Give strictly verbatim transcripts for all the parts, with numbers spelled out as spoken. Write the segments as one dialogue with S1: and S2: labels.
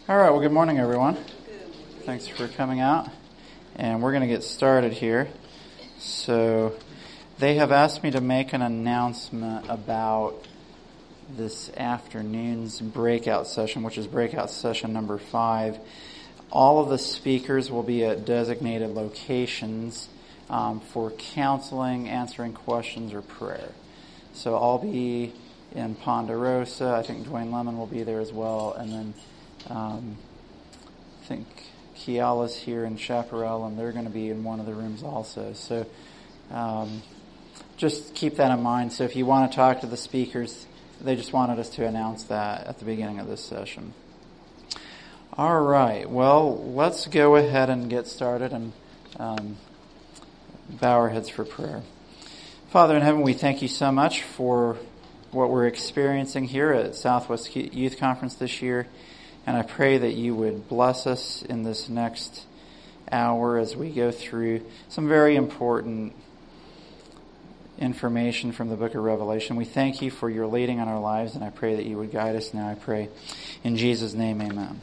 S1: All right, well, good morning, everyone. Thanks for coming out. And we're going to get started here. So they have asked me to make an announcement about this afternoon's breakout session, which is breakout session number five. All of the speakers will be at designated locations um, for counseling, answering questions, or prayer. So I'll be in Ponderosa. I think Dwayne Lemon will be there as well. And then Um, I think Kiala's here in Chaparral, and they're going to be in one of the rooms also. So um, just keep that in mind. So if you want to talk to the speakers, they just wanted us to announce that at the beginning of this session. All right. Well, let's go ahead and get started and um, bow our heads for prayer. Father in heaven, we thank you so much for what we're experiencing here at Southwest Youth Conference this year. And I pray that you would bless us in this next hour as we go through some very important information from the book of Revelation. We thank you for your leading on our lives, and I pray that you would guide us now. I pray in Jesus' name, amen.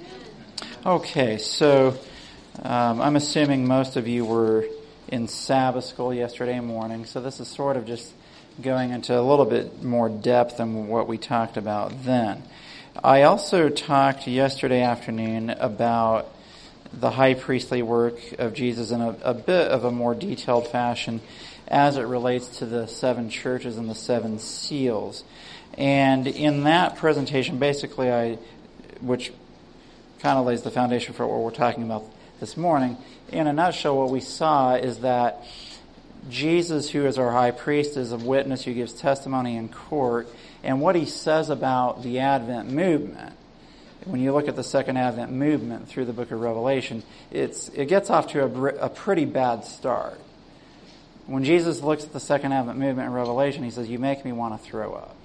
S1: Okay, so um, I'm assuming most of you were in Sabbath school yesterday morning, so this is sort of just going into a little bit more depth than what we talked about then. I also talked yesterday afternoon about the high priestly work of Jesus in a, a bit of a more detailed fashion as it relates to the seven churches and the seven seals. And in that presentation, basically, I, which kind of lays the foundation for what we're talking about this morning, in a nutshell, what we saw is that Jesus, who is our high priest, is a witness who gives testimony in court. And what he says about the Advent movement, when you look at the second Advent movement through the book of Revelation, it's it gets off to a, a pretty bad start. When Jesus looks at the second Advent movement in Revelation, he says, "You make me want to throw up."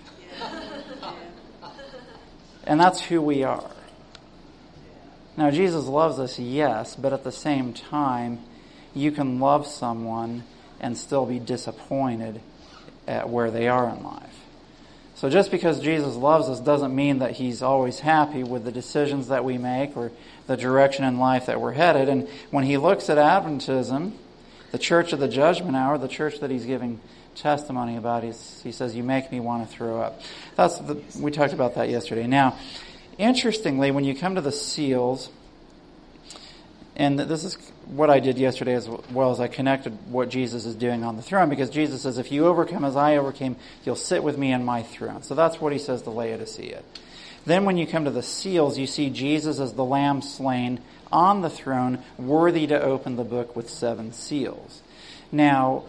S1: And that's who we are. Now, Jesus loves us, yes, but at the same time, you can love someone and still be disappointed at where they are in life. So just because Jesus loves us doesn't mean that he's always happy with the decisions that we make or the direction in life that we're headed. And when he looks at Adventism, the church of the judgment hour, the church that he's giving testimony about, he's, he says, "You make me want to throw up." That's the, we talked about that yesterday. Now, interestingly, when you come to the seals, and this is what I did yesterday as well, as I connected what Jesus is doing on the throne, because Jesus says, "If you overcome as I overcame, you'll sit with me in my throne." So that's what he says to Laodicea. Then when you come to the seals, you see Jesus as the Lamb slain on the throne, worthy to open the book with seven seals. Now,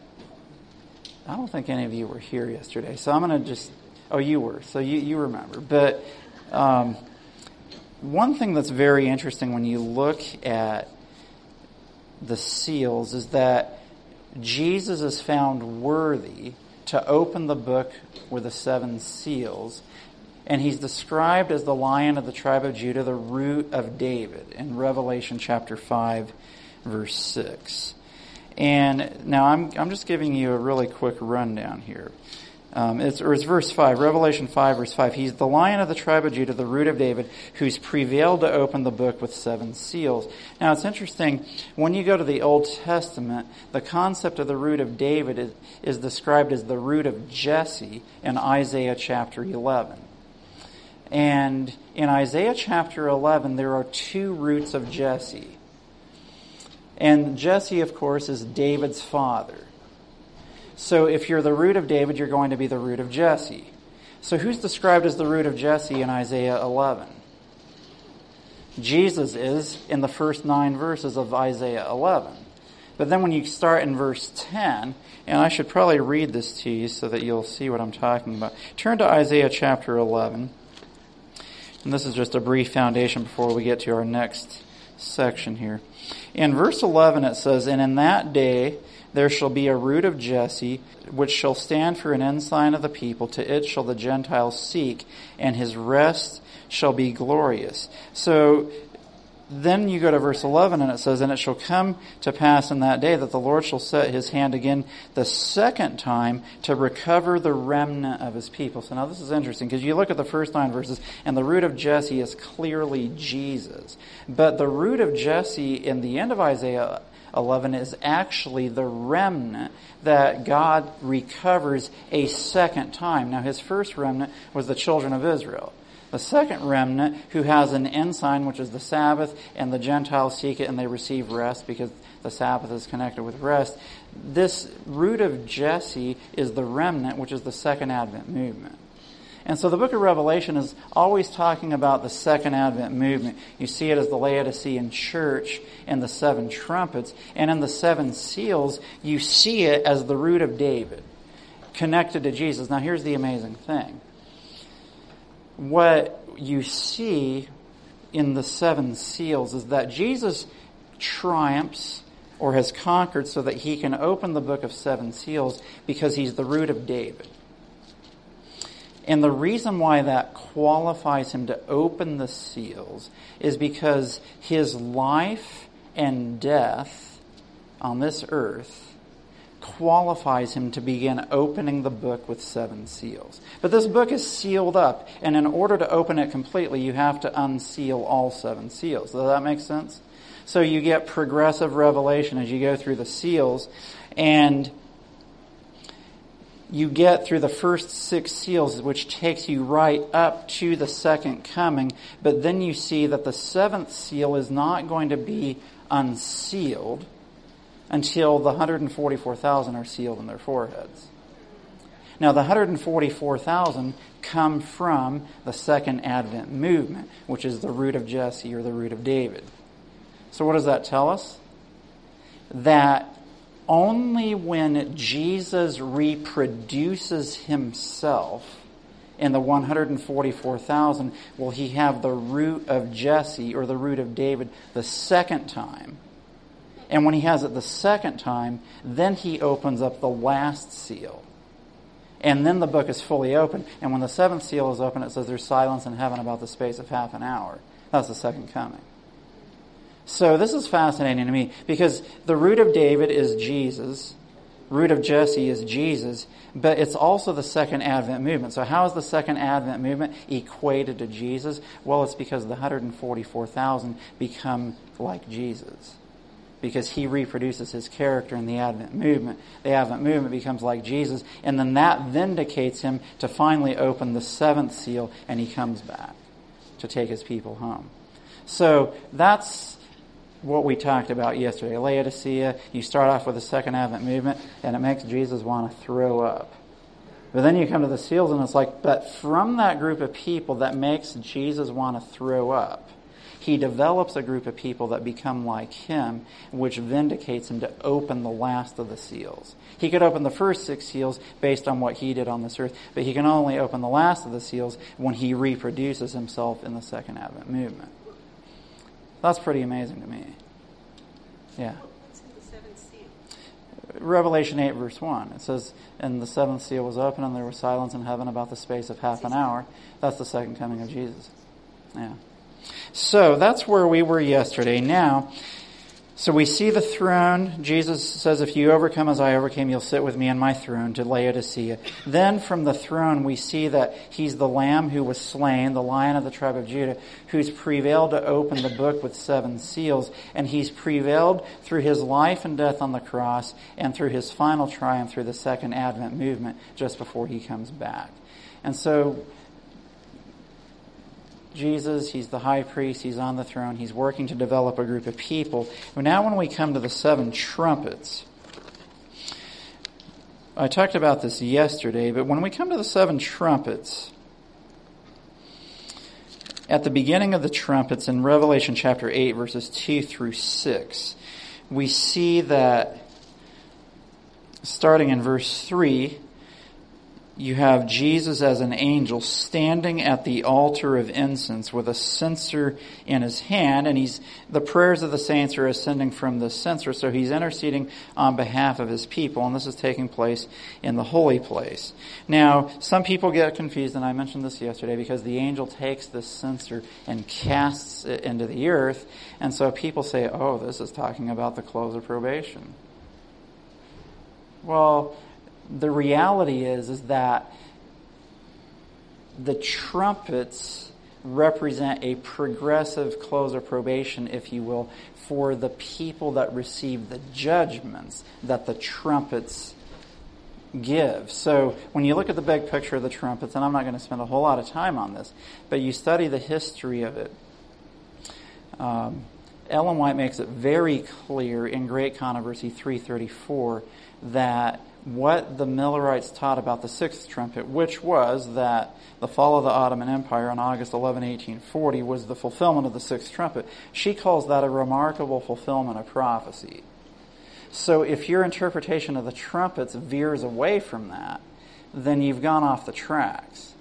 S1: I don't think any of you were here yesterday, so I'm going to just... Oh, you were, so you, you remember. But um, one thing that's very interesting when you look at the seals is that Jesus is found worthy to open the book with the seven seals, and he's described as the Lion of the tribe of Judah, the Root of David, in Revelation chapter five, verse six. And now I'm I'm just giving you a really quick rundown here. Um, it's, or it's verse five, Revelation five, verse five. He's the Lion of the tribe of Judah, the Root of David, who's prevailed to open the book with seven seals. Now, it's interesting, when you go to the Old Testament, the concept of the Root of David is, is described as the root of Jesse in Isaiah chapter eleven. And in Isaiah chapter eleven, there are two roots of Jesse. And Jesse, of course, is David's father. So if you're the root of David, you're going to be the root of Jesse. So who's described as the root of Jesse in Isaiah eleven? Jesus is in the first nine verses of Isaiah eleven. But then when you start in verse ten, and I should probably read this to you so that you'll see what I'm talking about. Turn to Isaiah chapter eleven. And this is just a brief foundation before we get to our next section here. In verse eleven it says, "And in that day there shall be a root of Jesse, which shall stand for an ensign of the people. To it shall the Gentiles seek, and his rest shall be glorious." So then you go to verse eleven and it says, "And it shall come to pass in that day that the Lord shall set his hand again the second time to recover the remnant of his people." So now this is interesting because you look at the first nine verses and the root of Jesse is clearly Jesus. But the root of Jesse in the end of Isaiah eleven is actually the remnant that God recovers a second time. Now his first remnant was the children of Israel. The second remnant, who has an ensign, which is the Sabbath, and the Gentiles seek it and they receive rest because the Sabbath is connected with rest. This root of Jesse is the remnant, which is the second Advent movement. And so the book of Revelation is always talking about the second Advent movement. You see it as the Laodicean church and the seven trumpets. And in the seven seals, you see it as the root of David, connected to Jesus. Now here's the amazing thing. What you see in the seven seals is that Jesus triumphs or has conquered so that he can open the book of seven seals because he's the root of David. And the reason why that qualifies him to open the seals is because his life and death on this earth qualifies him to begin opening the book with seven seals. But this book is sealed up, and in order to open it completely, you have to unseal all seven seals. Does that make sense? So you get progressive revelation as you go through the seals, and you get through the first six seals, which takes you right up to the second coming, but then you see that the seventh seal is not going to be unsealed until the one hundred forty-four thousand are sealed in their foreheads. Now, the one hundred forty-four thousand come from the second Advent movement, which is the root of Jesse or the root of David. So what does that tell us? That only when Jesus reproduces himself in the one hundred forty-four thousand will he have the root of Jesse or the root of David the second time. And when he has it the second time, then he opens up the last seal. And then the book is fully open. And when the seventh seal is open, it says there's silence in heaven about the space of half an hour. That's the second coming. So this is fascinating to me because the root of David is Jesus. Root of Jesse is Jesus. But it's also the second Advent movement. So how is the second Advent movement equated to Jesus? Well, it's because the one hundred forty-four thousand become like Jesus, because he reproduces his character in the Advent movement. The Advent movement becomes like Jesus, and then that vindicates him to finally open the seventh seal, and he comes back to take his people home. So that's what we talked about yesterday. Laodicea, you start off with the second Advent movement, and it makes Jesus want to throw up. But then you come to the seals, and it's like, but from that group of people that makes Jesus want to throw up, he develops a group of people that become like him, which vindicates him to open the last of the seals. He could open the first six seals based on what he did on this earth, but he can only open the last of the seals when he reproduces himself in the second Advent movement. That's pretty amazing to me. Yeah.
S2: What's in the seventh seal?
S1: Revelation eight verse one. It says, and the seventh seal was open and there was silence in heaven about the space of half an hour. That's the second coming of Jesus. Yeah. So that's where we were yesterday. Now, so we see the throne. Jesus says, if you overcome as I overcame, you'll sit with me on my throne, to Laodicea. Then from the throne we see that he's the Lamb who was slain, the Lion of the tribe of Judah, who's prevailed to open the book with seven seals. And he's prevailed through his life and death on the cross and through his final triumph through the second Advent movement just before he comes back. And so Jesus, he's the high priest, he's on the throne, he's working to develop a group of people. But now when we come to the seven trumpets, I talked about this yesterday, but when we come to the seven trumpets, at the beginning of the trumpets in Revelation chapter eight, verses two through six, we see that starting in verse three, you have Jesus as an angel standing at the altar of incense with a censer in his hand, and he's the prayers of the saints are ascending from the censer, so he's interceding on behalf of his people, and this is taking place in the holy place. Now, some people get confused, and I mentioned this yesterday, because the angel takes this censer and casts it into the earth, and so people say, oh, this is talking about the close of probation. Well, the reality is, is that the trumpets represent a progressive close of probation, if you will, for the people that receive the judgments that the trumpets give. So when you look at the big picture of the trumpets, and I'm not going to spend a whole lot of time on this, but you study the history of it, um, Ellen White makes it very clear in Great Controversy three thirty-four that what the Millerites taught about the sixth trumpet, which was that the fall of the Ottoman Empire on August eleventh, eighteen forty, was the fulfillment of the sixth trumpet. She calls that a remarkable fulfillment of prophecy. So if your interpretation of the trumpets veers away from that, then you've gone off the tracks.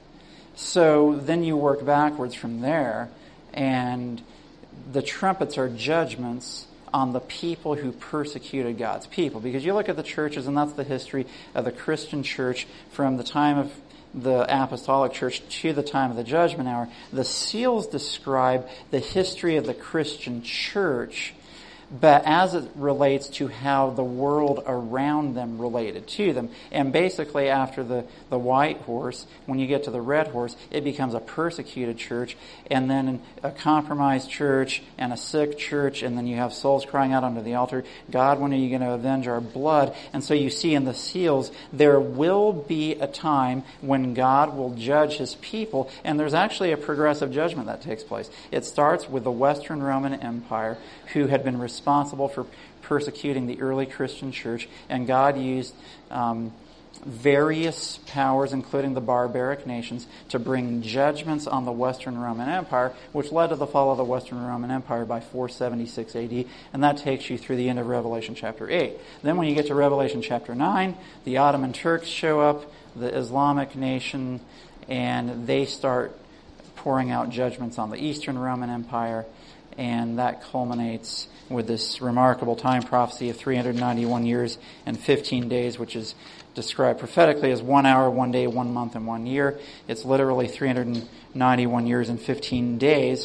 S1: So then you work backwards from there, and the trumpets are judgments on the people who persecuted God's people. Because you look at the churches, and that's the history of the Christian church from the time of the apostolic church to the time of the judgment hour. The seals describe the history of the Christian church, but as it relates to how the world around them related to them. And basically after the, the white horse, when you get to the red horse, it becomes a persecuted church, and then a compromised church, and a sick church, and then you have souls crying out under the altar, God, when are you going to avenge our blood? And so you see in the seals, there will be a time when God will judge his people, and there's actually a progressive judgment that takes place. It starts with the Western Roman Empire, who had been responsible responsible for persecuting the early Christian church, and God used um, various powers, including the barbaric nations, to bring judgments on the Western Roman Empire, which led to the fall of the Western Roman Empire by four seventy-six A D, and that takes you through the end of Revelation chapter eight. Then when you get to Revelation chapter nine, the Ottoman Turks show up, the Islamic nation, and they start pouring out judgments on the Eastern Roman Empire, and that culminates with this remarkable time prophecy of three hundred ninety-one years and fifteen days, which is described prophetically as one hour, one day, one month, and one year. It's literally three hundred ninety-one years and fifteen days.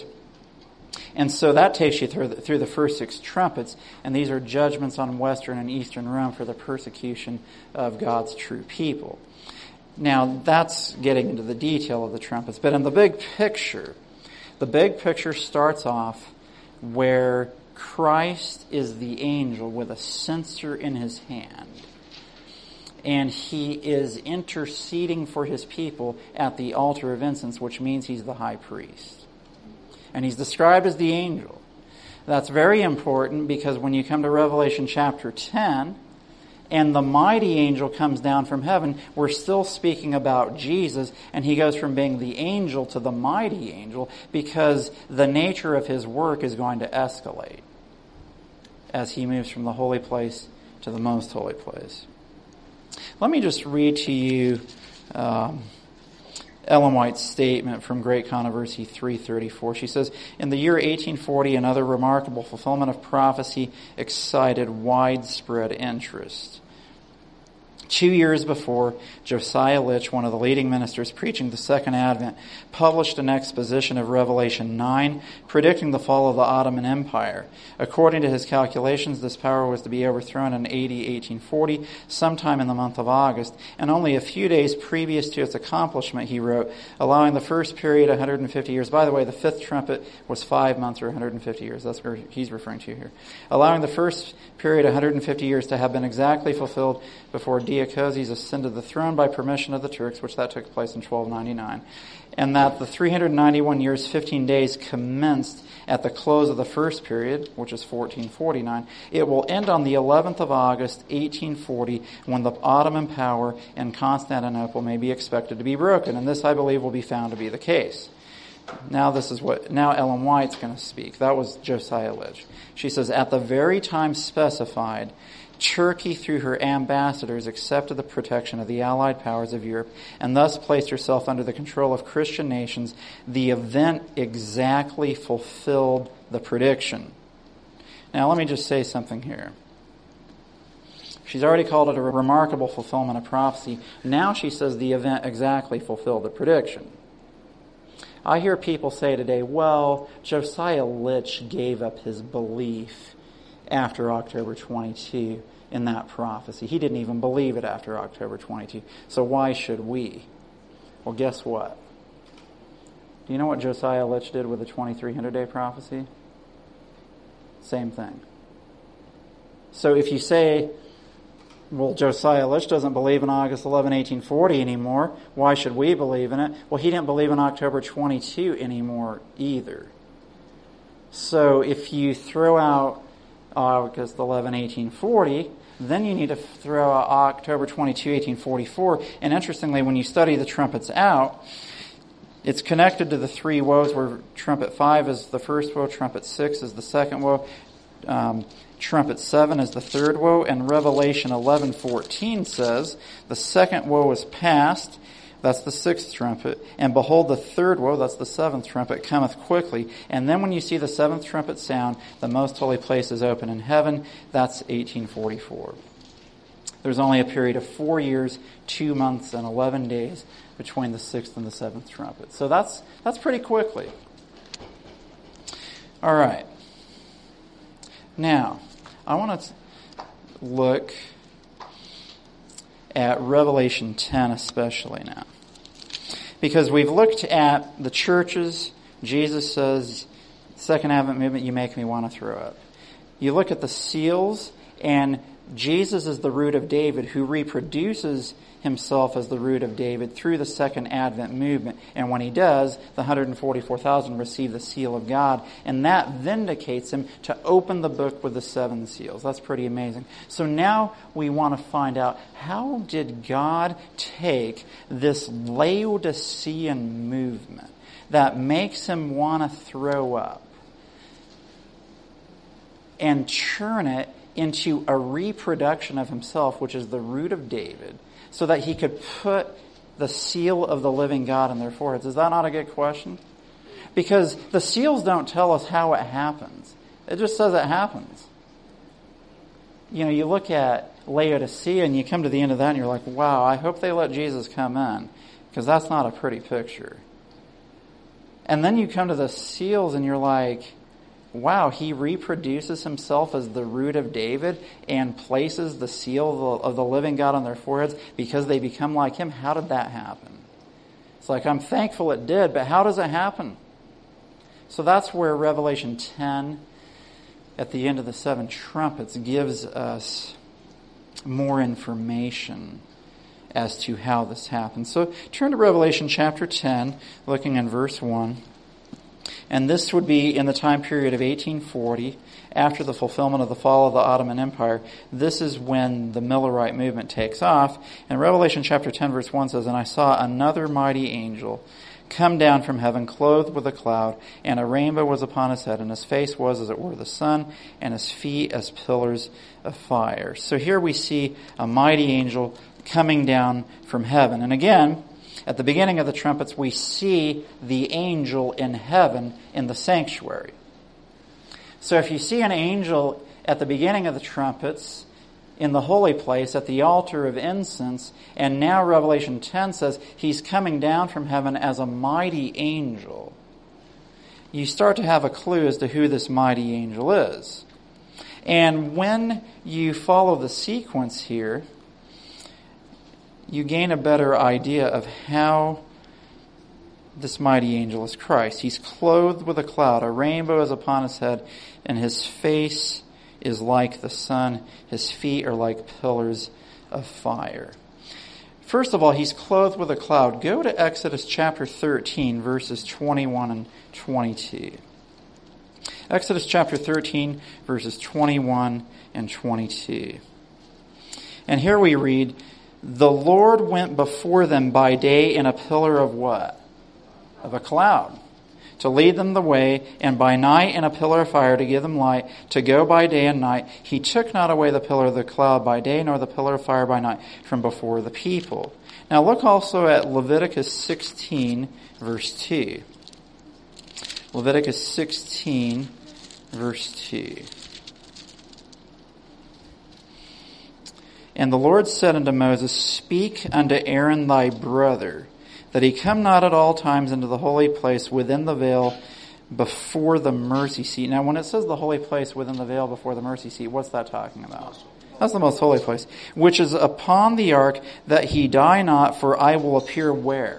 S1: And so that takes you through the, through the first six trumpets, and these are judgments on Western and Eastern Rome for the persecution of God's true people. Now, that's getting into the detail of the trumpets, but in the big picture, the big picture starts off where Christ is the angel with a censer in his hand, and he is interceding for his people at the altar of incense, which means he's the high priest. And he's described as the angel. That's very important, because when you come to Revelation chapter ten, and the mighty angel comes down from heaven, we're still speaking about Jesus, and he goes from being the angel to the mighty angel, because the nature of his work is going to escalate as he moves from the holy place to the most holy place. Let me just read to you um, Ellen White's statement from Great Controversy three thirty-four. She says, in the year eighteen forty, another remarkable fulfillment of prophecy excited widespread interest. Two years before, Josiah Litch, one of the leading ministers preaching the Second Advent, published an exposition of Revelation nine, predicting the fall of the Ottoman Empire. According to his calculations, this power was to be overthrown in A D eighteen forty, sometime in the month of August, and only a few days previous to its accomplishment, he wrote, allowing the first period one hundred fifty years. By the way, the fifth trumpet was five months or one hundred fifty years. That's where he's referring to here. Allowing the first period one hundred fifty years to have been exactly fulfilled before Diocletian ascended the throne by permission of the Turks, which that took place in twelve ninety-nine, and that the three hundred ninety-one years, fifteen days commenced at the close of the first period, which is fourteen forty-nine. It will end on the eleventh of August, eighteen forty, when the Ottoman power in Constantinople may be expected to be broken, and this, I believe, will be found to be the case. Now this is what, now Ellen White's going to speak. That was Josiah Litch. She says, at the very time specified, Turkey, through her ambassadors, accepted the protection of the Allied powers of Europe and thus placed herself under the control of Christian nations. The event exactly fulfilled the prediction. Now, let me just say something here. She's already called it a remarkable fulfillment of prophecy. Now she says the event exactly fulfilled the prediction. I hear people say today, well, Josiah Litch gave up his belief after October twenty-second in that prophecy. He didn't even believe it after October twenty-second. So why should we? Well, guess what? Do you know what Josiah Litch did with the twenty-three hundred day prophecy? Same thing. So if you say, well, Josiah Litch doesn't believe in August eleventh, eighteen forty anymore, why should we believe in it? Well, he didn't believe in October twenty-second anymore either. So if you throw out August eleventh, eighteen forty, then you need to throw out October twenty-second, eighteen forty-four. And interestingly, when you study the trumpets out, it's connected to the three woes, where trumpet five is the first woe, trumpet six is the second woe, um, trumpet seven is the third woe, and Revelation eleven fourteen says, the second woe is past, that's the sixth trumpet, and behold, the third woe, that's the seventh trumpet, cometh quickly. And then when you see the seventh trumpet sound, the most holy place is open in heaven, that's eighteen forty-four. There's only a period of four years, two months, and eleven days between the sixth and the seventh trumpet. So that's that's pretty quickly. All right. Now, I want to look at Revelation ten especially now. Because we've looked at the churches. Jesus says, Second Advent movement, you make me want to throw up. You look at the seals, and Jesus is the root of David, who reproduces himself as the root of David through the Second Advent movement. And when he does, the one hundred forty-four thousand receive the seal of God. And that vindicates him to open the book with the seven seals. That's pretty amazing. So now we want to find out, how did God take this Laodicean movement that makes him want to throw up and churn it into a reproduction of himself, which is the root of David, so that he could put the seal of the living God in their foreheads? Is that not a good question? Because the seals don't tell us how it happens. It just says it happens. You know, you look at Laodicea and you come to the end of that and you're like, wow, I hope they let Jesus come in, because that's not a pretty picture. And then you come to the seals and you're like, wow, he reproduces himself as the root of David and places the seal of the, of the living God on their foreheads because they become like him. How did that happen? It's like, I'm thankful it did, but how does it happen? So that's where Revelation ten, at the end of the seven trumpets, gives us more information as to how this happens. So turn to Revelation chapter ten, looking in verse one. And this would be in the time period of eighteen forty, after the fulfillment of the fall of the Ottoman Empire. This is when the Millerite movement takes off. And Revelation chapter ten verse one says, And I saw another mighty angel come down from heaven, clothed with a cloud, and a rainbow was upon his head, and his face was as it were the sun, and his feet as pillars of fire. So here we see a mighty angel coming down from heaven. And again, at the beginning of the trumpets, we see the angel in heaven in the sanctuary. So if you see an angel at the beginning of the trumpets in the holy place at the altar of incense, and now Revelation ten says he's coming down from heaven as a mighty angel, you start to have a clue as to who this mighty angel is. And when you follow the sequence here, you gain a better idea of how this mighty angel is Christ. He's clothed with a cloud. A rainbow is upon his head, and his face is like the sun. His feet are like pillars of fire. First of all, he's clothed with a cloud. Go to Exodus chapter thirteen, verses twenty-one and twenty-two. Exodus chapter thirteen, verses twenty-one and twenty-two. And here we read, The Lord went before them by day in a pillar of what? Of a cloud, to lead them the way, and by night in a pillar of fire to give them light, to go by day and night. He took not away the pillar of the cloud by day, nor the pillar of fire by night from before the people. Now look also at Leviticus sixteen, verse two. Leviticus sixteen, verse two. And the Lord said unto Moses, Speak unto Aaron thy brother, that he come not at all times into the holy place within the veil before the mercy seat. Now when it says the holy place within the veil before the mercy seat, what's that talking about? That's the most holy place. Which is upon the ark, that he die not, for I will appear where?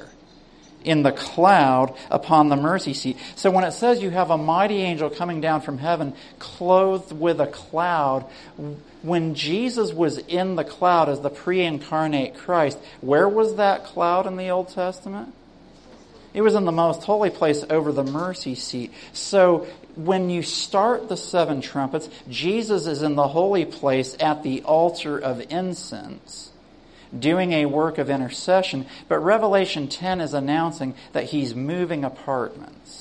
S1: In the cloud upon the mercy seat. So when it says you have a mighty angel coming down from heaven clothed with a cloud, when Jesus was in the cloud as the pre-incarnate Christ, where was that cloud in the Old Testament? It was in the most holy place over the mercy seat. So when you start the seven trumpets, Jesus is in the holy place at the altar of incense, doing a work of intercession. But Revelation ten is announcing that he's moving apartments,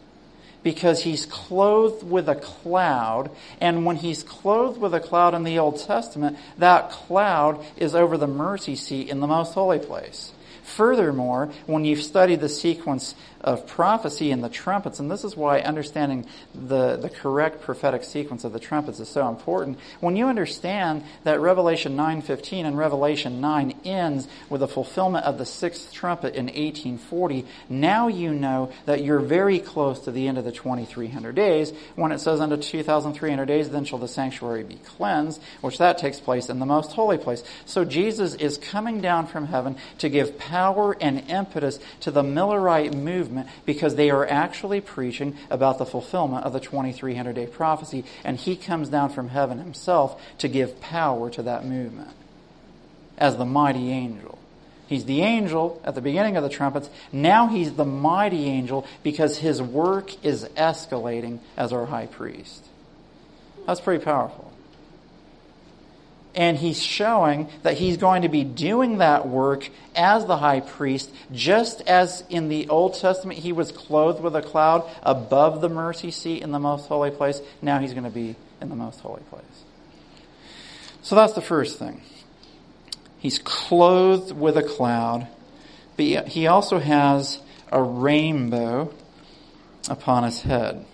S1: because he's clothed with a cloud. And when he's clothed with a cloud in the Old Testament, that cloud is over the mercy seat in the most holy place. Furthermore, when you've studied the sequence of prophecy and the trumpets, and this is why understanding the, the correct prophetic sequence of the trumpets is so important, when you understand that Revelation nine fifteen and Revelation nine ends with the fulfillment of the sixth trumpet in eighteen forty, now you know that you're very close to the end of the twenty-three hundred days, when it says unto two thousand three hundred days, then shall the sanctuary be cleansed, which that takes place in the most holy place. So Jesus is coming down from heaven to give power and impetus to the Millerite movement, because they are actually preaching about the fulfillment of the twenty-three hundred day prophecy, and he comes down from heaven himself to give power to that movement as the mighty angel. He's the angel at the beginning of the trumpets. Now he's the mighty angel because his work is escalating as our high priest. That's pretty powerful. And he's showing that he's going to be doing that work as the high priest, just as in the Old Testament he was clothed with a cloud above the mercy seat in the most holy place. Now he's going to be in the most holy place. So that's the first thing. He's clothed with a cloud, but he also has a rainbow upon his head.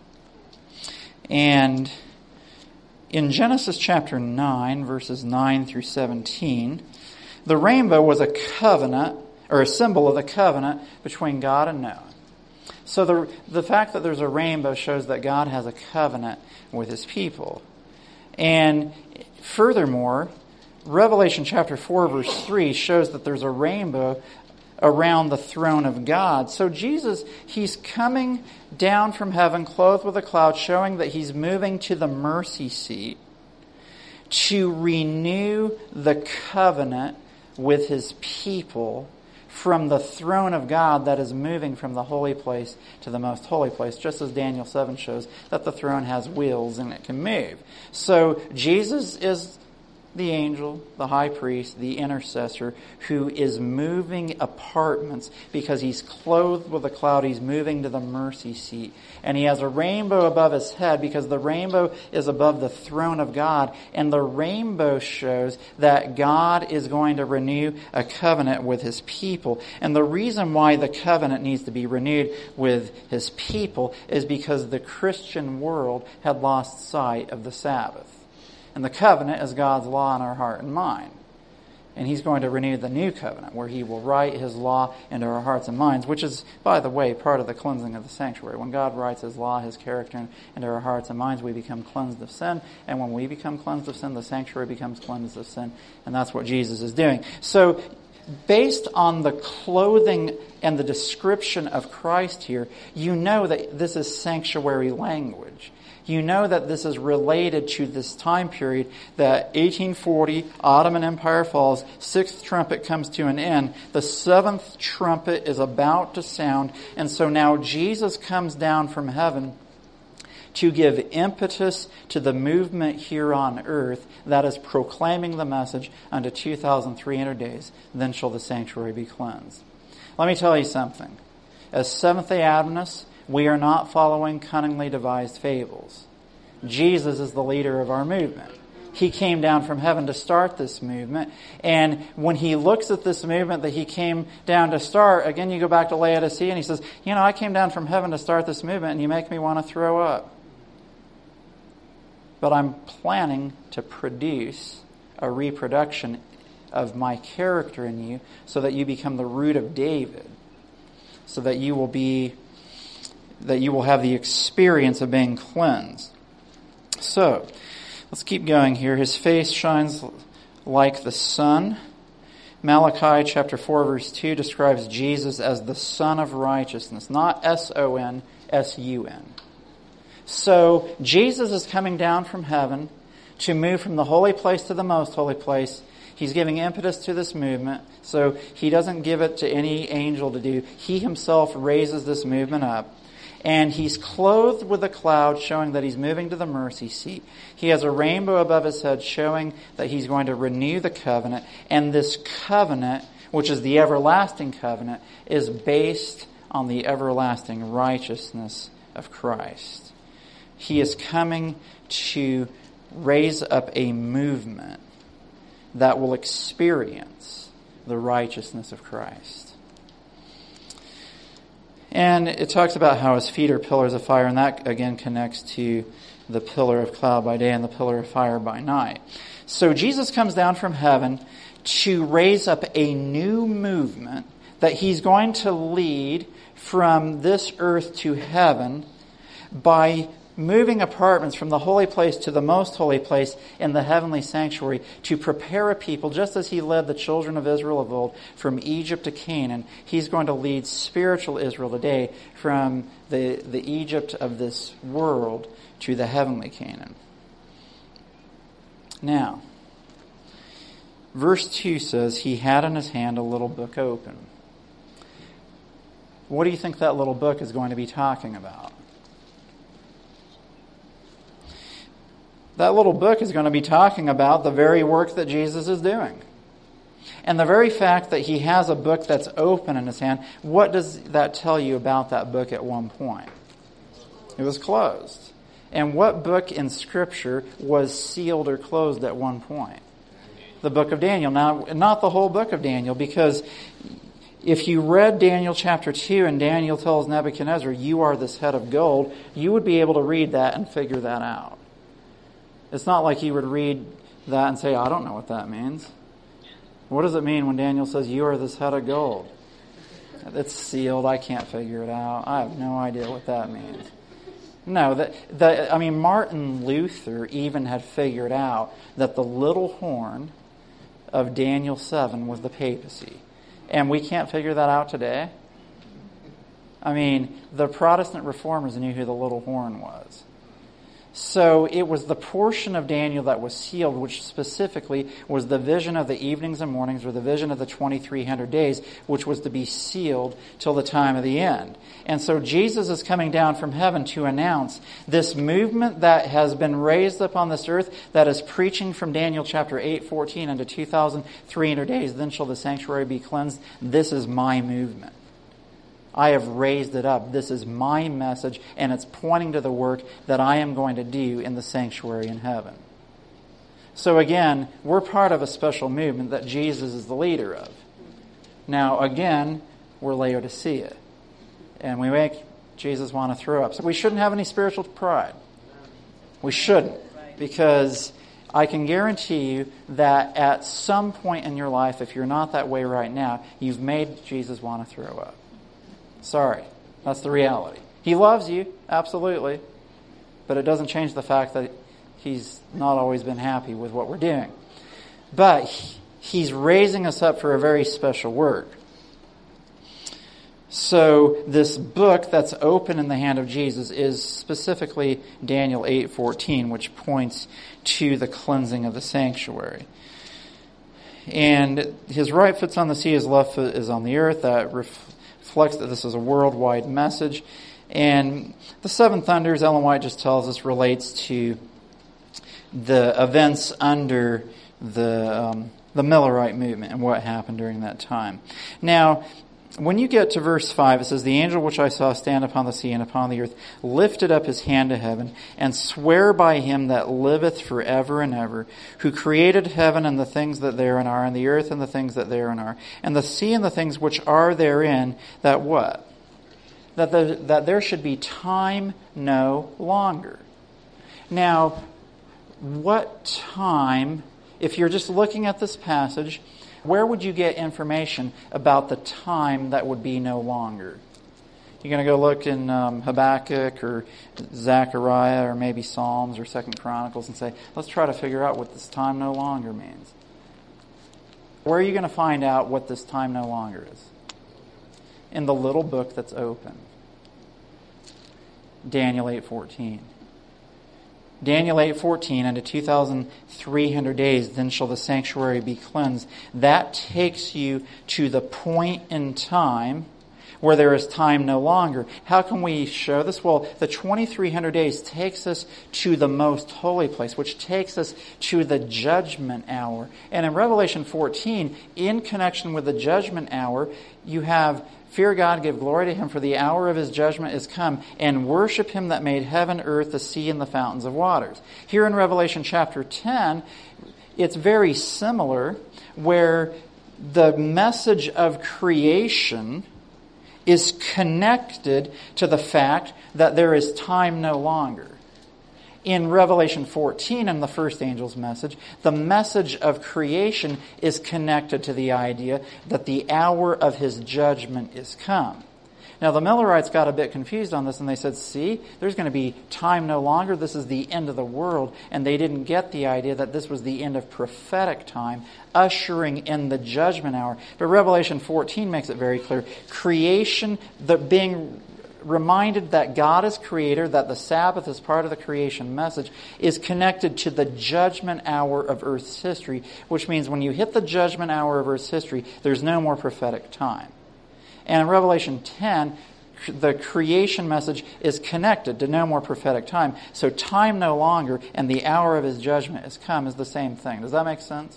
S1: And in Genesis chapter nine, verses nine through seventeen, the rainbow was a covenant, or a symbol of the covenant between God and Noah. So the the fact that there's a rainbow shows that God has a covenant with his people. And furthermore, Revelation chapter four, verse three shows that there's a rainbow around the throne of God. So Jesus, he's coming down from heaven clothed with a cloud, showing that he's moving to the mercy seat to renew the covenant with his people from the throne of God that is moving from the holy place to the most holy place, just as Daniel seven shows that the throne has wheels and it can move. So Jesus is the angel, the high priest, the intercessor, who is moving apartments because he's clothed with a cloud. He's moving to the mercy seat. And he has a rainbow above his head because the rainbow is above the throne of God. And the rainbow shows that God is going to renew a covenant with his people. And the reason why the covenant needs to be renewed with his people is because the Christian world had lost sight of the Sabbath. And the covenant is God's law in our heart and mind. And he's going to renew the new covenant where he will write his law into our hearts and minds, which is, by the way, part of the cleansing of the sanctuary. When God writes his law, his character into our hearts and minds, we become cleansed of sin. And when we become cleansed of sin, the sanctuary becomes cleansed of sin. And that's what Jesus is doing. So, based on the clothing and the description of Christ here, you know that this is sanctuary language. You know that this is related to this time period that eighteen forty, Ottoman Empire falls, sixth trumpet comes to an end, the seventh trumpet is about to sound, and so now Jesus comes down from heaven to give impetus to the movement here on earth that is proclaiming the message unto two thousand three hundred days, then shall the sanctuary be cleansed. Let me tell you something. As Seventh-day Adventists, We are not following cunningly devised fables. Jesus is the leader of our movement. He came down from heaven to start this movement. And when he looks at this movement that he came down to start, again, you go back to Laodicea and he says, you know, I came down from heaven to start this movement and you make me want to throw up. But I'm planning to produce a reproduction of my character in you so that you become the root of David. So that you will be, that you will have the experience of being cleansed. So, let's keep going here. His face shines like the sun. Malachi chapter four verse two describes Jesus as the Son of Righteousness. Not S O N, S U N. So, Jesus is coming down from heaven to move from the holy place to the most holy place. He's giving impetus to this movement. So, he doesn't give it to any angel to do. He himself raises this movement up. And he's clothed with a cloud showing that he's moving to the mercy seat. He has a rainbow above his head showing that he's going to renew the covenant. And this covenant, which is the everlasting covenant, is based on the everlasting righteousness of Christ. He is coming to raise up a movement that will experience the righteousness of Christ. And it talks about how his feet are pillars of fire, and that again connects to the pillar of cloud by day and the pillar of fire by night. So Jesus comes down from heaven to raise up a new movement that he's going to lead from this earth to heaven by moving apartments from the holy place to the most holy place in the heavenly sanctuary to prepare a people, just as he led the children of Israel of old from Egypt to Canaan. He's going to lead spiritual Israel today from the, the Egypt of this world to the heavenly Canaan. Now, verse two says, he had in his hand a little book open. What do you think that little book is going to be talking about? That little book is going to be talking about the very work that Jesus is doing. And the very fact that he has a book that's open in his hand, what does that tell you about that book at one point? It was closed. And what book in Scripture was sealed or closed at one point? The book of Daniel. Now, not the whole book of Daniel, because if you read Daniel chapter two and Daniel tells Nebuchadnezzar, you are this head of gold, you would be able to read that and figure that out. It's not like you would read that and say, I don't know what that means. What does it mean when Daniel says, you are this head of gold? It's sealed. I can't figure it out. I have no idea what that means. No, that, that, I mean, Martin Luther even had figured out that the little horn of Daniel seven was the papacy. And we can't figure that out today. I mean, the Protestant reformers knew who the little horn was. So it was the portion of Daniel that was sealed, which specifically was the vision of the evenings and mornings, or the vision of the twenty-three hundred days, which was to be sealed till the time of the end. And so Jesus is coming down from heaven to announce this movement that has been raised upon this earth, that is preaching from Daniel chapter eight fourteen into two thousand three hundred days, then shall the sanctuary be cleansed. This is my movement. I have raised it up. This is my message, and it's pointing to the work that I am going to do in the sanctuary in heaven. So again, we're part of a special movement that Jesus is the leader of. Now again, we're Laodicea, and we make Jesus want to throw up. So we shouldn't have any spiritual pride. We shouldn't, because I can guarantee you that at some point in your life, if you're not that way right now, you've made Jesus want to throw up. Sorry, that's the reality. He loves you, absolutely, but it doesn't change the fact that he's not always been happy with what we're doing. But he's raising us up for a very special work. So this book that's open in the hand of Jesus is specifically Daniel eight fourteen, which points to the cleansing of the sanctuary. And his right foot's on the sea, his left foot is on the earth. That ref- reflects that this is a worldwide message. And the seven thunders, Ellen White just tells us, relates to the events under the um, the Millerite movement and what happened during that time. Now, when you get to verse five, it says, the angel which I saw stand upon the sea and upon the earth lifted up his hand to heaven and sware by him that liveth forever and ever, who created heaven and the things that therein are, and the earth and the things that therein are, and the sea and the things which are therein, that what? That, the, that there should be time no longer. Now, what time, if you're just looking at this passage, where would you get information about the time that would be no longer? You're going to go look in um, Habakkuk or Zechariah or maybe Psalms or Second Chronicles and say, let's try to figure out what this time no longer means. Where are you going to find out what this time no longer is? In the little book that's open. Daniel eight fourteen. Daniel eight fourteen, unto two thousand three hundred days, then shall the sanctuary be cleansed. That takes you to the point in time where there is time no longer. How can we show this? Well, the twenty-three hundred days takes us to the most holy place, which takes us to the judgment hour. And in Revelation fourteen, in connection with the judgment hour, you have fear God, give glory to Him, for the hour of His judgment is come, and worship Him that made heaven, earth, the sea, and the fountains of waters. Here in Revelation chapter ten, it's very similar, where the message of creation is connected to the fact that there is time no longer. In Revelation fourteen, in the first angel's message, the message of creation is connected to the idea that the hour of His judgment is come. Now, the Millerites got a bit confused on this, and they said, see, there's going to be time no longer. This is the end of the world. And they didn't get the idea that this was the end of prophetic time, ushering in the judgment hour. But Revelation fourteen makes it very clear. Creation, the being reminded that God is creator, that the Sabbath is part of the creation message, is connected to the judgment hour of Earth's history, which means when you hit the judgment hour of Earth's history, there's no more prophetic time. And in Revelation ten, the creation message is connected to no more prophetic time. So time no longer and the hour of His judgment is come is the same thing. Does that make sense?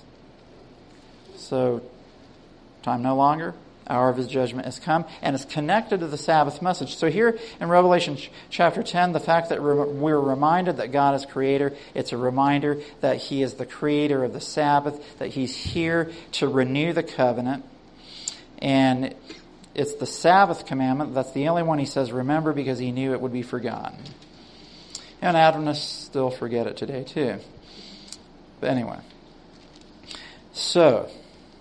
S1: So, time no longer, hour of His judgment is come, and it's connected to the Sabbath message. So here in Revelation chapter ten, the fact that we're reminded that God is creator, it's a reminder that He is the creator of the Sabbath, that He's here to renew the covenant. And it's the Sabbath commandment. That's the only one He says remember, because He knew it would be forgotten. And Adventists still forget it today too. But anyway. So,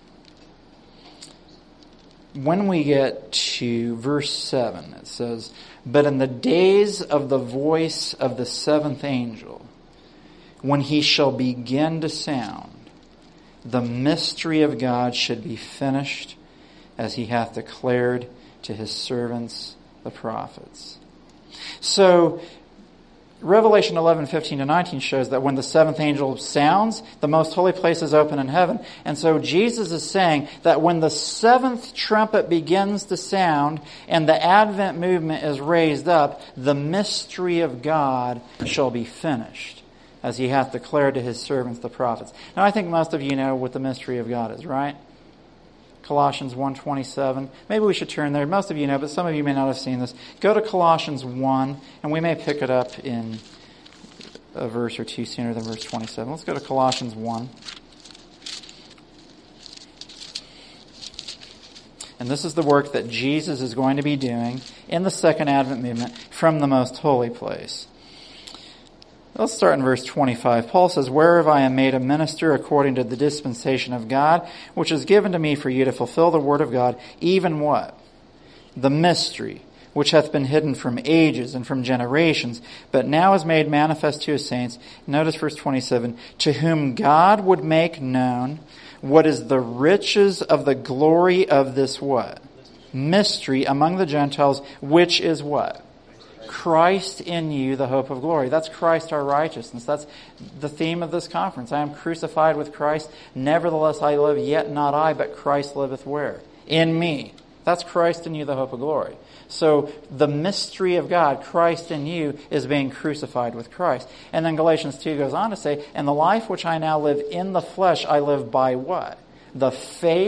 S1: when we get to verse seven, it says, but in the days of the voice of the seventh angel, when he shall begin to sound, the mystery of God should be finished, as He hath declared to His servants the prophets. So, Revelation eleven, fifteen to nineteen shows that when the seventh angel sounds, the most holy place is open in heaven. And so Jesus is saying that when the seventh trumpet begins to sound and the Advent movement is raised up, the mystery of God shall be finished, as He hath declared to His servants the prophets. Now, I think most of you know what the mystery of God is, right? Colossians one twenty-seven. Maybe we should turn there. Most of you know, but some of you may not have seen this. Go to Colossians one, and we may pick it up in a verse or two sooner than verse twenty-seven. Let's go to Colossians one. And this is the work that Jesus is going to be doing in the Second Advent movement from the most holy place. Let's start in verse twenty-five. Paul says, whereof I am made a minister according to the dispensation of God, which is given to me for you to fulfill the word of God, even what? The mystery, which hath been hidden from ages and from generations, but now is made manifest to His saints. Notice verse twenty-seven, to whom God would make known what is the riches of the glory of this what? Mystery among the Gentiles, which is what? Christ in you, the hope of glory. That's Christ our righteousness. That's the theme of this conference. I am crucified with Christ. Nevertheless I live, yet not I, but Christ liveth where? In me. That's Christ in you, the hope of glory. So the mystery of God, Christ in you, is being crucified with Christ. And then Galatians two goes on to say, and the life which I now live in the flesh, I live by what? The faith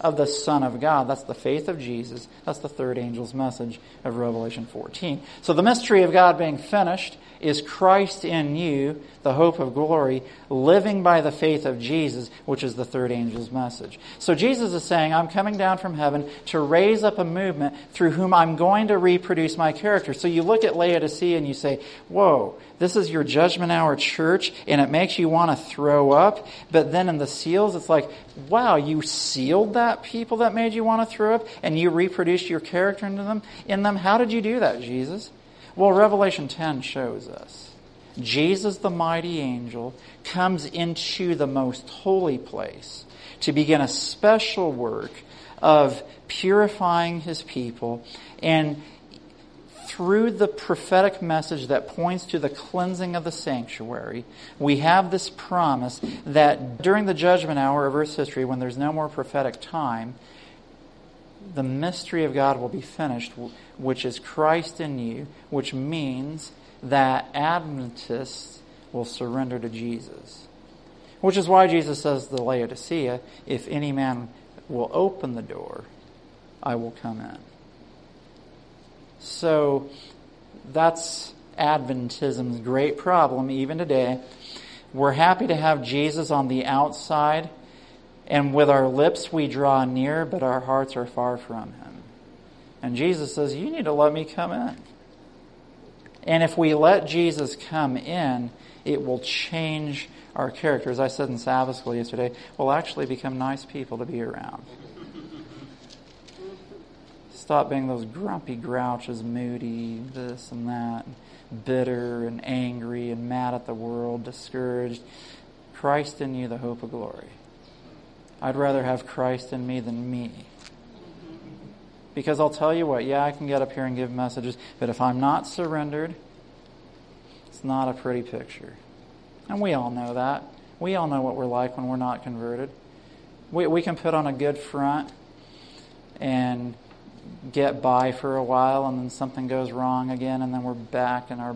S1: of the Son of God. That's the faith of Jesus. That's the third angel's message of Revelation fourteen. So the mystery of God being finished is Christ in you, the hope of glory, living by the faith of Jesus, which is the third angel's message. So Jesus is saying, I'm coming down from heaven to raise up a movement through whom I'm going to reproduce my character. So you look at Laodicea and you say, whoa, this is your judgment hour church, and it makes you want to throw up. But then in the seals, it's like, wow, you sealed that people that made you want to throw up, and you reproduced your character into them, in them. How did you do that, Jesus? Well, Revelation ten shows us. Jesus, the mighty angel, comes into the most holy place to begin a special work of purifying his people, and through the prophetic message that points to the cleansing of the sanctuary, we have this promise that during the judgment hour of Earth's history, when there's no more prophetic time, the mystery of God will be finished, which is Christ in you, which means that Adventists will surrender to Jesus. Which is why Jesus says to Laodicea, if any man will open the door, I will come in. So that's Adventism's great problem even today. We're happy to have Jesus on the outside, and with our lips we draw near, but our hearts are far from him. And Jesus says, you need to let me come in. And if we let Jesus come in, it will change our character. As I said in Sabbath school yesterday, we'll actually become nice people to be around. Stop being those grumpy grouches, moody, this and that, bitter and angry and mad at the world, discouraged. Christ in you, the hope of glory. I'd rather have Christ in me than me. Because I'll tell you what, yeah, I can get up here and give messages, but if I'm not surrendered, it's not a pretty picture. And we all know that. We all know what we're like when we're not converted. We we can put on a good front and get by for a while, and then something goes wrong again, and then we're back in our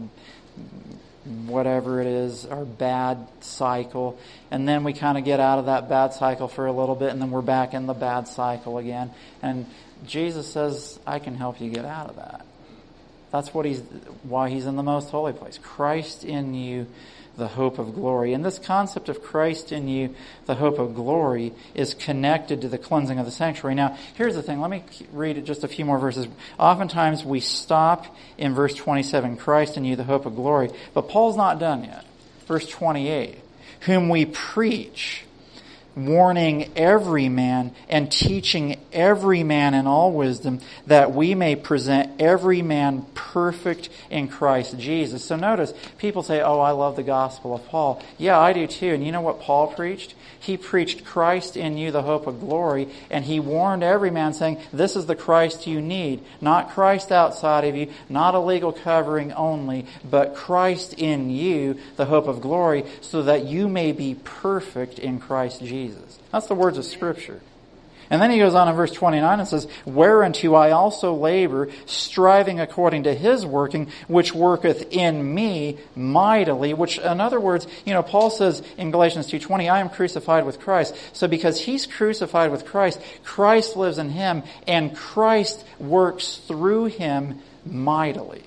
S1: whatever it is, our bad cycle. And then we kind of get out of that bad cycle for a little bit, and then we're back in the bad cycle again. And Jesus says, I can help you get out of that. That's what he's, why he's in the most holy place. Christ in you, the hope of glory. And this concept of Christ in you, the hope of glory, is connected to the cleansing of the sanctuary. Now, here's the thing. Let me read just a few more verses. Oftentimes we stop in verse twenty-seven, Christ in you, the hope of glory. But Paul's not done yet. Verse twenty-eight, whom we preach, warning every man and teaching every man in all wisdom, that we may present every man perfect in Christ Jesus. So notice, people say, oh, I love the gospel of Paul. Yeah, I do too. And you know what Paul preached? He preached Christ in you, the hope of glory, and he warned every man saying, this is the Christ you need. Not Christ outside of you, not a legal covering only, but Christ in you, the hope of glory, so that you may be perfect in Christ Jesus. Jesus. That's the words of Scripture. And then he goes on in verse twenty-nine and says, whereunto I also labor, striving according to his working, which worketh in me mightily. Which, in other words, you know, Paul says in Galatians two twenty, I am crucified with Christ. So because he's crucified with Christ, Christ lives in him, and Christ works through him mightily.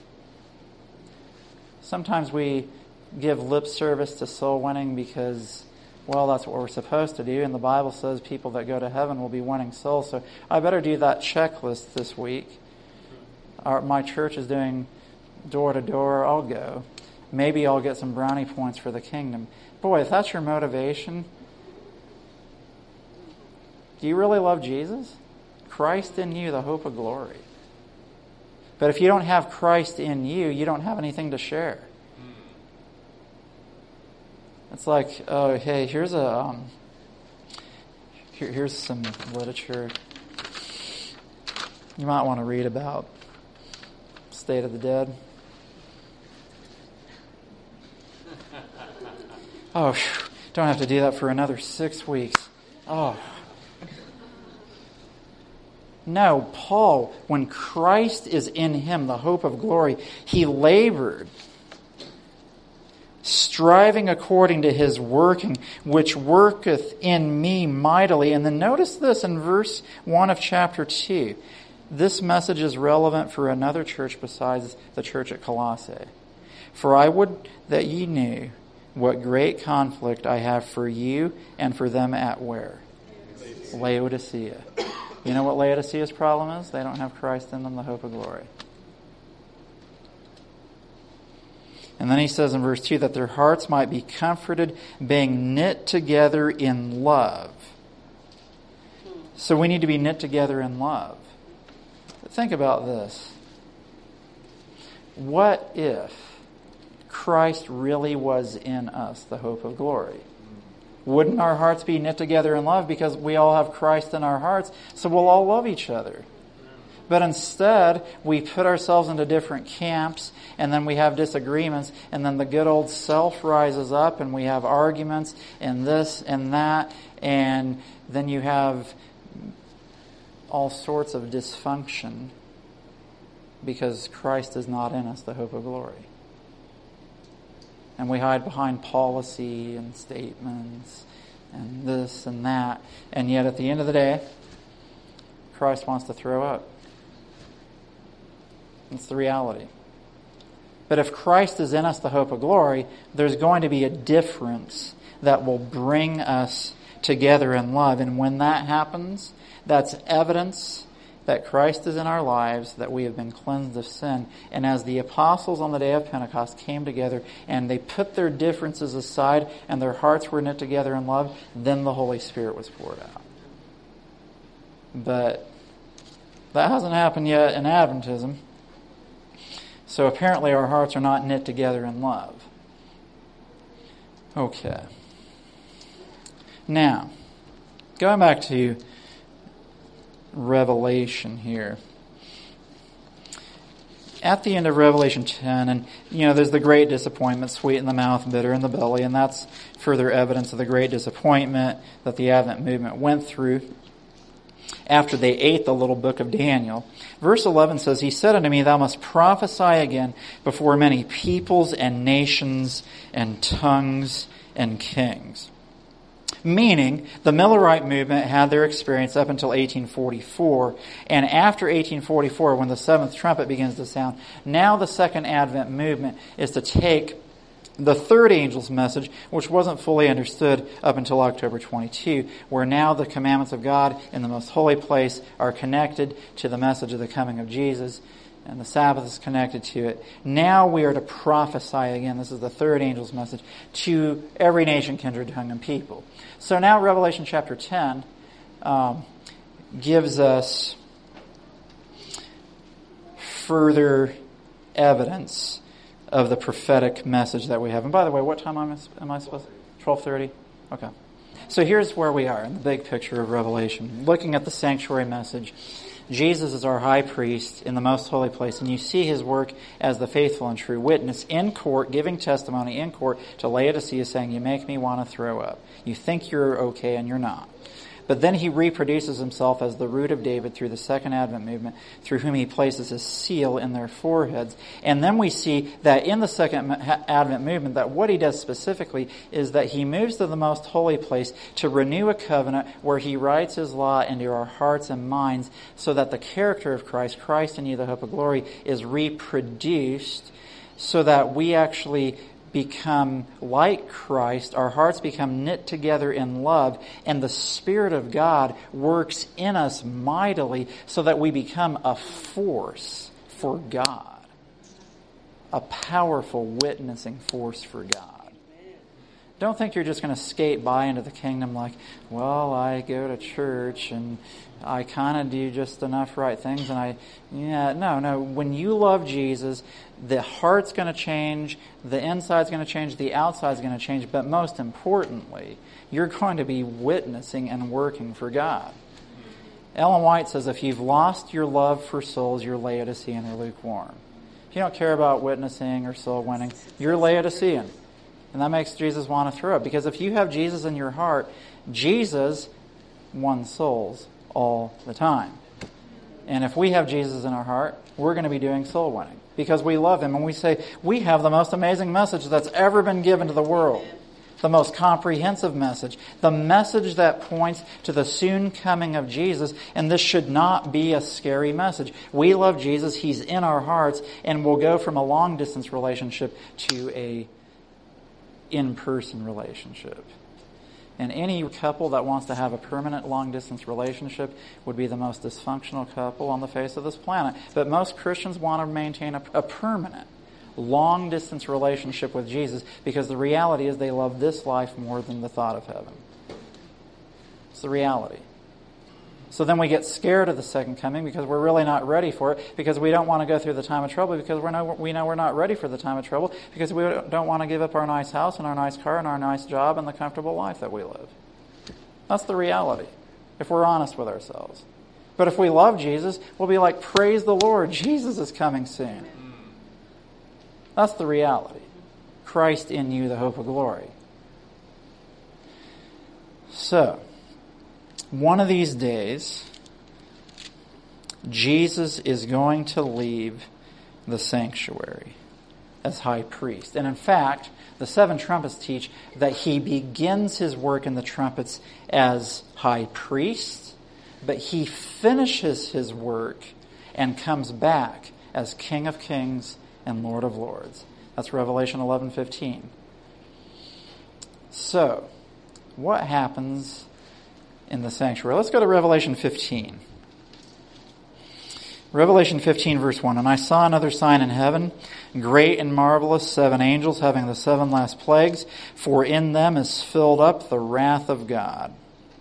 S1: Sometimes we give lip service to soul winning because, well, that's what we're supposed to do, and the Bible says people that go to heaven will be winning souls, so I better do that checklist this week. Our, my church is doing door-to-door, I'll go. Maybe I'll get some brownie points for the kingdom. Boy, if that's your motivation, do you really love Jesus? Christ in you, the hope of glory. But if you don't have Christ in you, you don't have anything to share. It's like, oh, hey, here's a, um, here, here's some literature you might want to read about State of the Dead. Oh, don't have to do that for another six weeks. Oh. No, Paul, when Christ is in him, the hope of glory, he labored, striving according to his working, which worketh in me mightily. And then notice this in verse one of chapter two. This message is relevant for another church besides the church at Colossae. For I would that ye knew what great conflict I have for you and for them at where? Laodicea. You know what Laodicea's problem is? They don't have Christ in them, the hope of glory. And then he says in verse two that their hearts might be comforted, being knit together in love. So we need to be knit together in love. Think about this. What if Christ really was in us, the hope of glory? Wouldn't our hearts be knit together in love because we all have Christ in our hearts, so we'll all love each other? But instead, we put ourselves into different camps, and then we have disagreements, and then the good old self rises up, and we have arguments, and this and that, and then you have all sorts of dysfunction because Christ is not in us, the hope of glory. And we hide behind policy and statements and this and that. And yet at the end of the day, Christ wants to throw up. It's the reality. But if Christ is in us, the hope of glory, there's going to be a difference that will bring us together in love. And when that happens, that's evidence that Christ is in our lives, that we have been cleansed of sin. And as the apostles on the day of Pentecost came together and they put their differences aside and their hearts were knit together in love, then the Holy Spirit was poured out. But that hasn't happened yet in Adventism. So apparently our hearts are not knit together in love. Okay. Now, going back to Revelation here. At the end of Revelation ten, and you know, there's the great disappointment, sweet in the mouth, bitter in the belly, and that's further evidence of the great disappointment that the Advent movement went through after they ate the little book of Daniel. Verse eleven says, He said unto me, Thou must prophesy again before many peoples and nations and tongues and kings. Meaning, the Millerite movement had their experience up until eighteen forty-four, and after eighteen forty-four, when the seventh trumpet begins to sound, now the Second Advent movement is to take the third angel's message, which wasn't fully understood up until October twenty-second, where now the commandments of God in the most holy place are connected to the message of the coming of Jesus, and the Sabbath is connected to it. Now we are to prophesy again. This is the third angel's message to every nation, kindred, tongue, and people. So now Revelation chapter ten um, gives us further evidence of the prophetic message that we have. And by the way, what time am I, am I supposed to? twelve thirty? Okay. So here's where we are in the big picture of Revelation. Looking at the sanctuary message, Jesus is our high priest in the most holy place, and you see his work as the faithful and true witness in court, giving testimony in court to Laodicea, saying, you make me want to throw up. You think you're okay and you're not. But then he reproduces himself as the root of David through the Second Advent movement, through whom he places his seal in their foreheads. And then we see that in the Second Advent movement, that what he does specifically is that he moves to the most holy place to renew a covenant where he writes his law into our hearts and minds, so that the character of Christ, Christ in you, the hope of glory, is reproduced, so that we actually become like Christ, our hearts become knit together in love, and the Spirit of God works in us mightily so that we become a force for God, a powerful witnessing force for God. Don't think you're just going to skate by into the kingdom like, well, I go to church and I kind of do just enough right things, and I, yeah, no, no. When you love Jesus, the heart's going to change, the inside's going to change, the outside's going to change, but most importantly, you're going to be witnessing and working for God. Ellen White says, if you've lost your love for souls, you're Laodicean or lukewarm. If you don't care about witnessing or soul winning, you're Laodicean. And that makes Jesus want to throw up. Because if you have Jesus in your heart, Jesus won souls all the time. And if we have Jesus in our heart, we're going to be doing soul winning. because we love him. And we say, we have the most amazing message that's ever been given to the world. The most comprehensive message. The message that points to the soon coming of Jesus. And this should not be a scary message. We love Jesus. He's in our hearts. And we'll go from a long distance relationship to a in-person relationship. And any couple that wants to have a permanent long-distance relationship would be the most dysfunctional couple on the face of this planet. But most Christians want to maintain a, a permanent, long-distance relationship with Jesus because the reality is they love this life more than the thought of heaven. It's the reality. So then we get scared of the second coming because we're really not ready for it, because we don't want to go through the time of trouble, because we know, we know we're not ready for the time of trouble, because we don't want to give up our nice house and our nice car and our nice job and the comfortable life that we live. That's the reality, if we're honest with ourselves. But if we love Jesus, we'll be like, praise the Lord, Jesus is coming soon. That's the reality. Christ in you, the hope of glory. So, one of these days, Jesus is going to leave the sanctuary as high priest. And in fact, the seven trumpets teach that he begins his work in the trumpets as high priest, but he finishes his work and comes back as King of Kings and Lord of Lords. That's Revelation eleven fifteen. So, what happens in the sanctuary? Let's go to Revelation fifteen. Revelation fifteen verse one. And I saw another sign in heaven, great and marvelous, seven angels having the seven last plagues, for in them is filled up the wrath of God.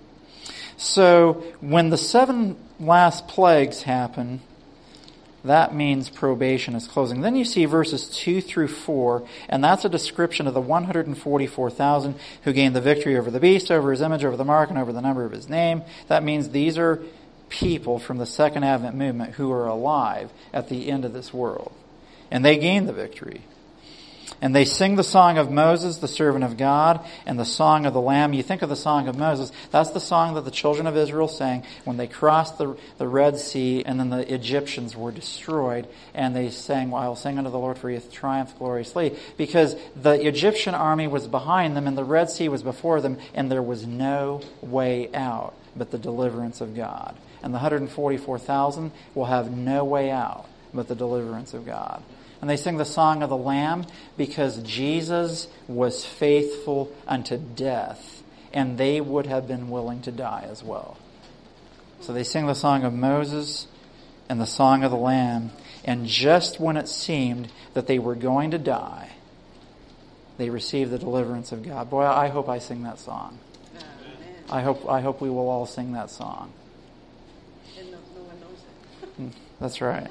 S1: So, when the seven last plagues happen, that means probation is closing. Then you see verses two through four, and that's a description of the one hundred forty-four thousand who gained the victory over the beast, over his image, over the mark, and over the number of his name. That means these are people from the Second Advent movement who are alive at the end of this world. And they gained the victory. And they sing the song of Moses, the servant of God, and the song of the Lamb. You think of the song of Moses, that's the song that the children of Israel sang when they crossed the, the Red Sea and then the Egyptians were destroyed. And they sang, well, I will sing unto the Lord, for he hath triumphed gloriously. Because the Egyptian army was behind them and the Red Sea was before them, and there was no way out but the deliverance of God. And the one hundred forty-four thousand will have no way out but the deliverance of God. And they sing the song of the Lamb because Jesus was faithful unto death, and they would have been willing to die as well. So they sing the song of Moses and the song of the Lamb, and just when it seemed that they were going to die, they received the deliverance of God. Boy, I hope I sing that song. Amen. I hope I hope we will all sing that song.
S2: And no, no one knows it.
S1: That's right.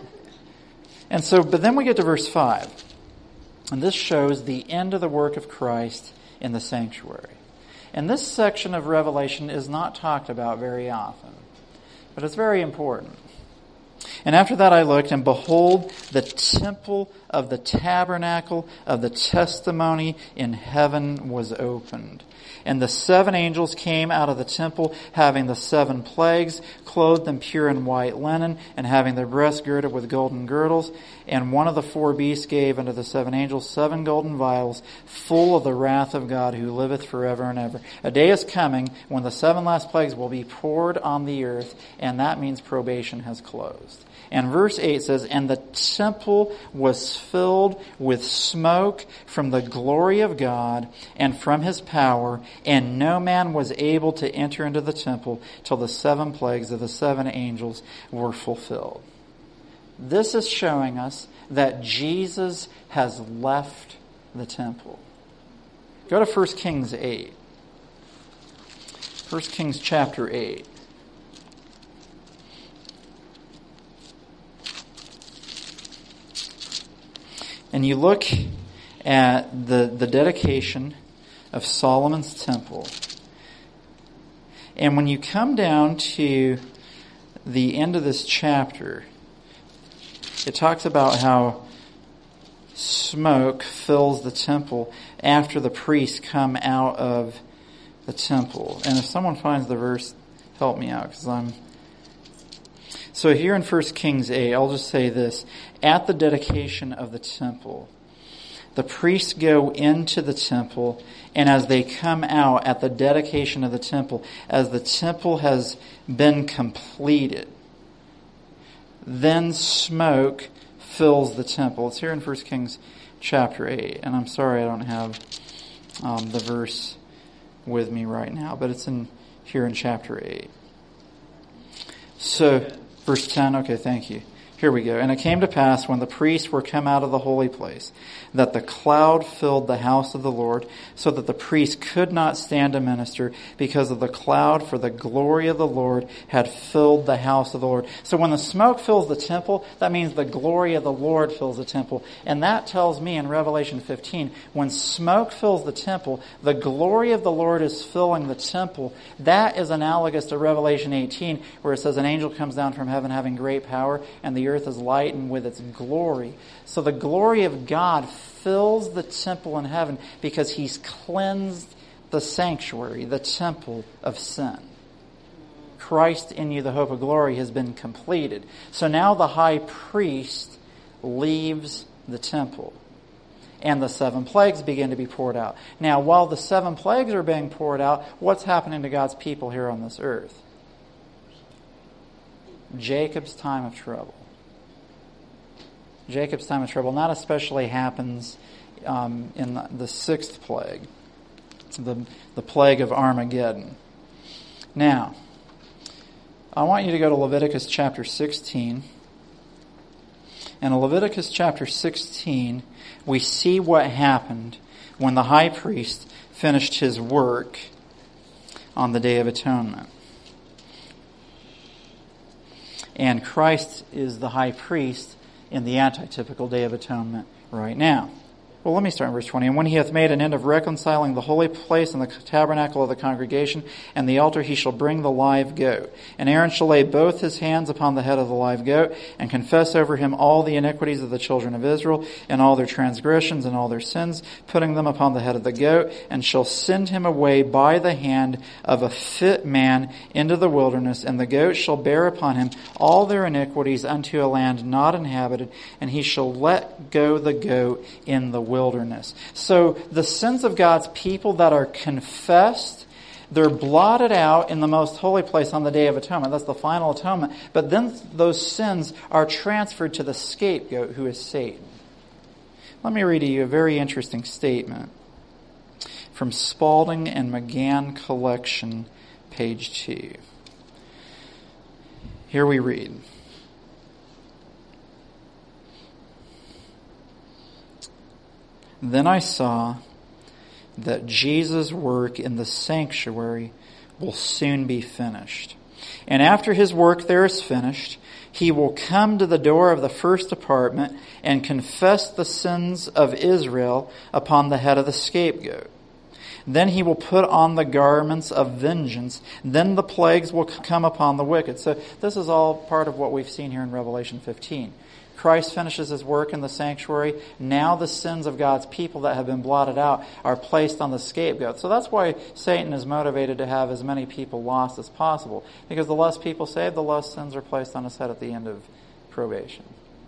S1: And so, but then we get to verse five. And this shows the end of the work of Christ in the sanctuary. And this section of Revelation is not talked about very often, but it's very important. And after that I looked, and behold, the temple of the tabernacle of the testimony in heaven was opened. And the seven angels came out of the temple, having the seven plagues, clothed in pure and white linen, and having their breasts girded with golden girdles. And one of the four beasts gave unto the seven angels seven golden vials, full of the wrath of God, who liveth forever and ever. A day is coming when the seven last plagues will be poured on the earth, and that means probation has closed. And verse eight says, and the temple was filled with smoke from the glory of God and from his power, and no man was able to enter into the temple till the seven plagues of the seven angels were fulfilled. This is showing us that Jesus has left the temple. Go to First Kings eight. First Kings chapter eight. And you look at the, the dedication of Solomon's temple. And when you come down to the end of this chapter, it talks about how smoke fills the temple after the priests come out of the temple. And if someone finds the verse, help me out, because I'm... So here in First Kings eight, I'll just say this. At the dedication of the temple, the priests go into the temple, and as they come out at the dedication of the temple, as the temple has been completed, then smoke fills the temple. It's here in First Kings chapter eight, and I'm sorry I don't have um, the verse with me right now, but it's in here in chapter eight. So, verse ten, okay, thank you. Here we go. And it came to pass when the priests were come out of the holy place, that the cloud filled the house of the Lord, so that the priests could not stand to minister because of the cloud, for the glory of the Lord had filled the house of the Lord. So when the smoke fills the temple, that means the glory of the Lord fills the temple. And that tells me in Revelation fifteen, when smoke fills the temple, the glory of the Lord is filling the temple. That is analogous to Revelation eighteen, where it says an angel comes down from heaven having great power, and the earth is lightened with its glory. So the glory of God fills the temple in heaven because He's cleansed the sanctuary, the temple of sin. Christ in you, the hope of glory, has been completed. So now the high priest leaves the temple, and the seven plagues begin to be poured out. Now, while the seven plagues are being poured out, what's happening to God's people here on this earth? Jacob's time of trouble. Jacob's time of trouble. Not especially happens um, in the, the sixth plague, the, the plague of Armageddon. Now, I want you to go to Leviticus chapter sixteen. And in Leviticus chapter sixteen, we see what happened when the high priest finished his work on the Day of Atonement. And Christ is the high priest in the antitypical Day of Atonement right now. Well, let me start in verse twenty. And when he hath made an end of reconciling the holy place and the tabernacle of the congregation and the altar, he shall bring the live goat. And Aaron shall lay both his hands upon the head of the live goat and confess over him all the iniquities of the children of Israel and all their transgressions and all their sins, putting them upon the head of the goat, and shall send him away by the hand of a fit man into the wilderness. And the goat shall bear upon him all their iniquities unto a land not inhabited, and he shall let go the goat in the wilderness. So the sins of God's people that are confessed, they're blotted out in the most holy place on the Day of Atonement. That's the final atonement. But then those sins are transferred to the scapegoat, who is Satan. Let me read to you a very interesting statement from Spalding and McGann Collection, page two. Here we read. Then I saw that Jesus' work in the sanctuary will soon be finished. And after his work there is finished, he will come to the door of the first apartment and confess the sins of Israel upon the head of the scapegoat. Then he will put on the garments of vengeance. Then the plagues will come upon the wicked. So this is all part of what we've seen here in Revelation fifteen. Christ finishes his work in the sanctuary. Now the sins of God's people that have been blotted out are placed on the scapegoat. So that's why Satan is motivated to have as many people lost as possible. Because the less people saved, the less sins are placed on his head at the end of probation.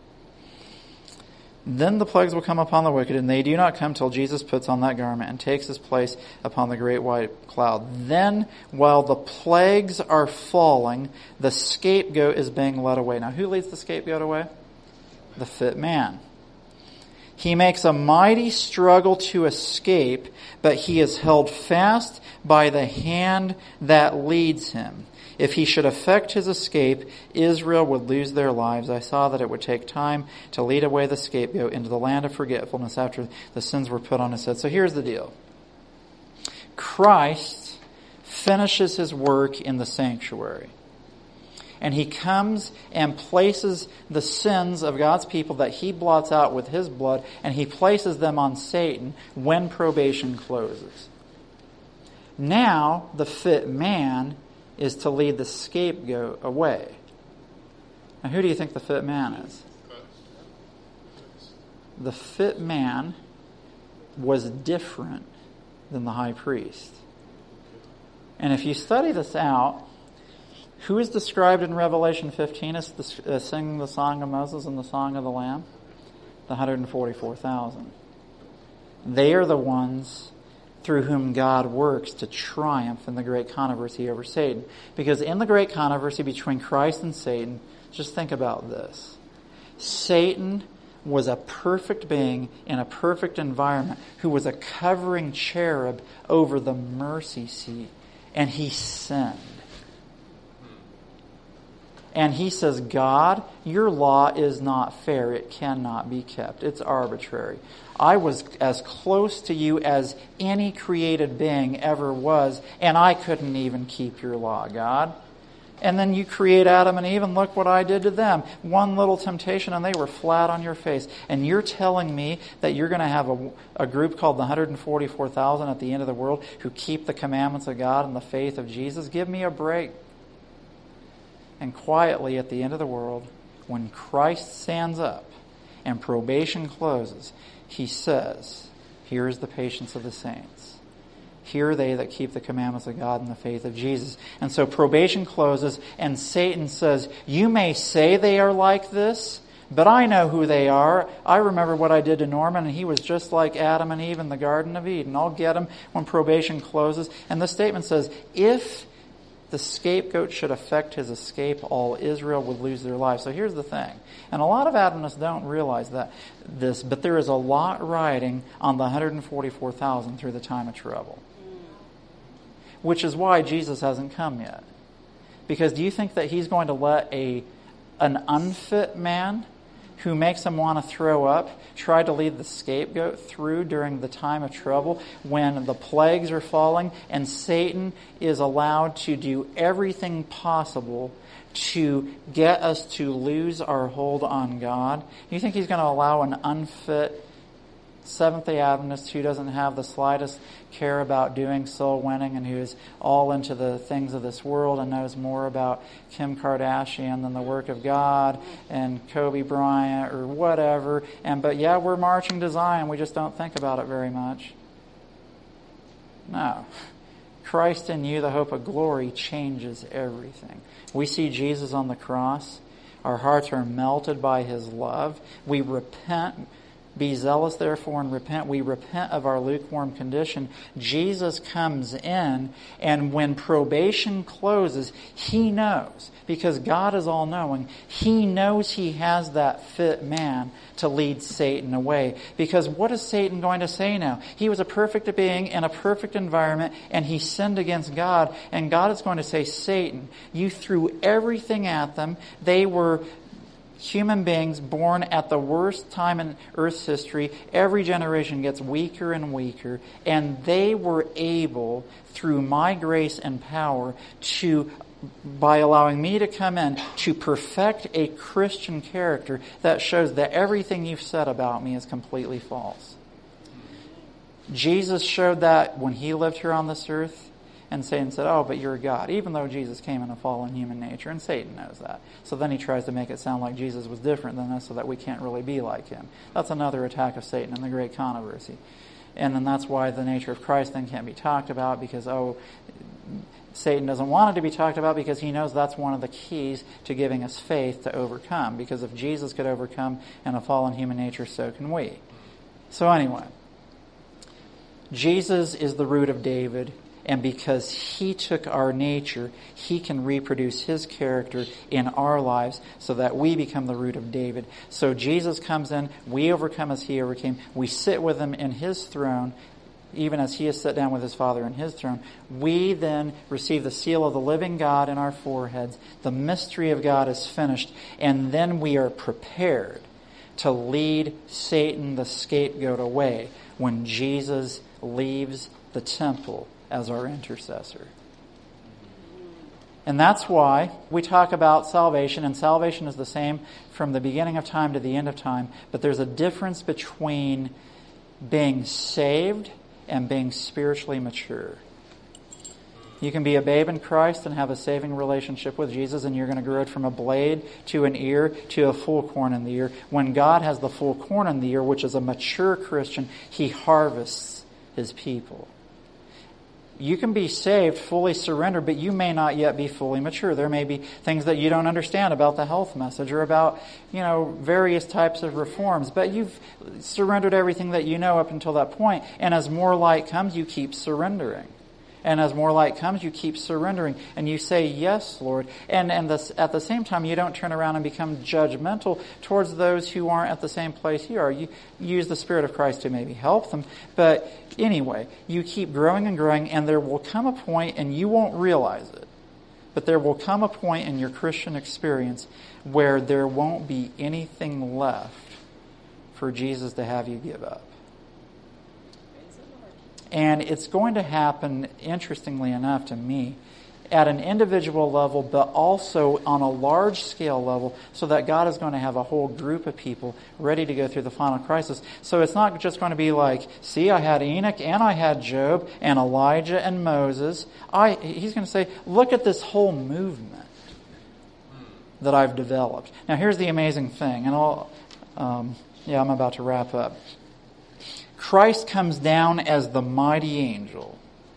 S1: Then the plagues will come upon the wicked, and they do not come till Jesus puts on that garment and takes his place upon the great white cloud. Then, while the plagues are falling, the scapegoat is being led away. Now, who leads the scapegoat away? The fit man. He makes a mighty struggle to escape, but he is held fast by the hand that leads him. If he should effect his escape, Israel would lose their lives. I saw that it would take time to lead away the scapegoat into the land of forgetfulness after the sins were put on his head. So here's the deal. Christ finishes his work in the sanctuary. And he comes and places the sins of God's people that he blots out with his blood, and he places them on Satan when probation closes. Now, the fit man is to lead the scapegoat away. Now, who do you think the fit man is? The fit man was different than the high priest. And if you study this out, Who is described in Revelation fifteen as the, uh, singing the song of Moses and the song of the Lamb? The one hundred forty-four thousand. They are the ones through whom God works to triumph in the great controversy over Satan. Because in the great controversy between Christ and Satan, just think about this. Satan was a perfect being in a perfect environment who was a covering cherub over the mercy seat. And he sinned. And he says, God, your law is not fair. It cannot be kept. It's arbitrary. I was as close to you as any created being ever was, and I couldn't even keep your law, God. And then you create Adam and Eve, and look what I did to them. One little temptation, and they were flat on your face. And you're telling me that you're going to have a, a group called the one hundred forty-four thousand at the end of the world who keep the commandments of God and the faith of Jesus? Give me a break. And quietly at the end of the world, when Christ stands up and probation closes, he says, here is the patience of the saints. Here are they that keep the commandments of God and the faith of Jesus. And so probation closes, and Satan says, you may say they are like this, but I know who they are. I remember what I did to Norman, and he was just like Adam and Eve in the Garden of Eden. I'll get him when probation closes. And the statement says, if the scapegoat should affect his escape, all Israel would lose their lives. So here's the thing. And a lot of Adventists don't realize that this, but there is a lot riding on the one hundred forty-four thousand through the time of trouble. Which is why Jesus hasn't come yet. Because do you think that he's going to let a an unfit man who makes him want to throw up try to lead the scapegoat through during the time of trouble when the plagues are falling and Satan is allowed to do everything possible to get us to lose our hold on God? Do you think he's going to allow an unfit Seventh-day Adventist who doesn't have the slightest care about doing soul winning and who's all into the things of this world and knows more about Kim Kardashian than the work of God and Kobe Bryant or whatever, and but yeah, we're marching to Zion, we just don't think about it very much? No. Christ in you, the hope of glory, changes everything. We see Jesus on the cross. Our hearts are melted by his love. We repent. Be zealous, therefore, and repent. We repent of our lukewarm condition. Jesus comes in, and when probation closes, he knows, because God is all-knowing, he knows he has that fit man to lead Satan away. Because what is Satan going to say now? He was a perfect being in a perfect environment, and he sinned against God, and God is going to say, Satan, you threw everything at them. They were human beings born at the worst time in Earth's history. Every generation gets weaker and weaker. And they were able, through my grace and power, to, by allowing me to come in, to perfect a Christian character that shows that everything you've said about me is completely false. Jesus showed that when he lived here on this earth. And Satan said, oh, but you're God, even though Jesus came in a fallen human nature. And Satan knows that. So then he tries to make it sound like Jesus was different than us so that we can't really be like him. That's another attack of Satan in the great controversy. And then that's why the nature of Christ then can't be talked about, because, oh, Satan doesn't want it to be talked about because he knows that's one of the keys to giving us faith to overcome. Because if Jesus could overcome in a fallen human nature, so can we. So anyway, Jesus is the root of David. And because he took our nature, he can reproduce his character in our lives so that we become the root of David. So Jesus comes in, we overcome as he overcame. We sit with him in his throne, even as he has sat down with his Father in his throne. We then receive the seal of the living God in our foreheads. The mystery of God is finished. And then we are prepared to lead Satan, the scapegoat, away when Jesus leaves the temple as our intercessor. And that's why we talk about salvation, and salvation is the same from the beginning of time to the end of time, but there's a difference between being saved and being spiritually mature. You can be a babe in Christ and have a saving relationship with Jesus, and you're going to grow it from a blade to an ear to a full corn in the ear. When God has the full corn in the ear, which is a mature Christian, he harvests his people. You can be saved, fully surrendered, but you may not yet be fully mature. There may be things that you don't understand about the health message or about, you know, various types of reforms. But you've surrendered everything that you know up until that point. And as more light comes, you keep surrendering. And as more light comes, you keep surrendering. And you say, yes, Lord. And, and this, at the same time, you don't turn around and become judgmental towards those who aren't at the same place you are. You use the Spirit of Christ to maybe help them. But anyway, you keep growing and growing, and there will come a point, and you won't realize it, but there will come a point in your Christian experience where there won't be anything left for Jesus to have you give up. And it's going to happen, interestingly enough to me, at an individual level, but also on a large scale level, so that God is going to have a whole group of people ready to go through the final crisis. So it's not just going to be like, see, I had Enoch and I had Job and Elijah and Moses. I, he's going to say, look at this whole movement that I've developed. Now here's the amazing thing, and I'll, um, yeah, I'm about to wrap up. Christ comes down as the mighty angel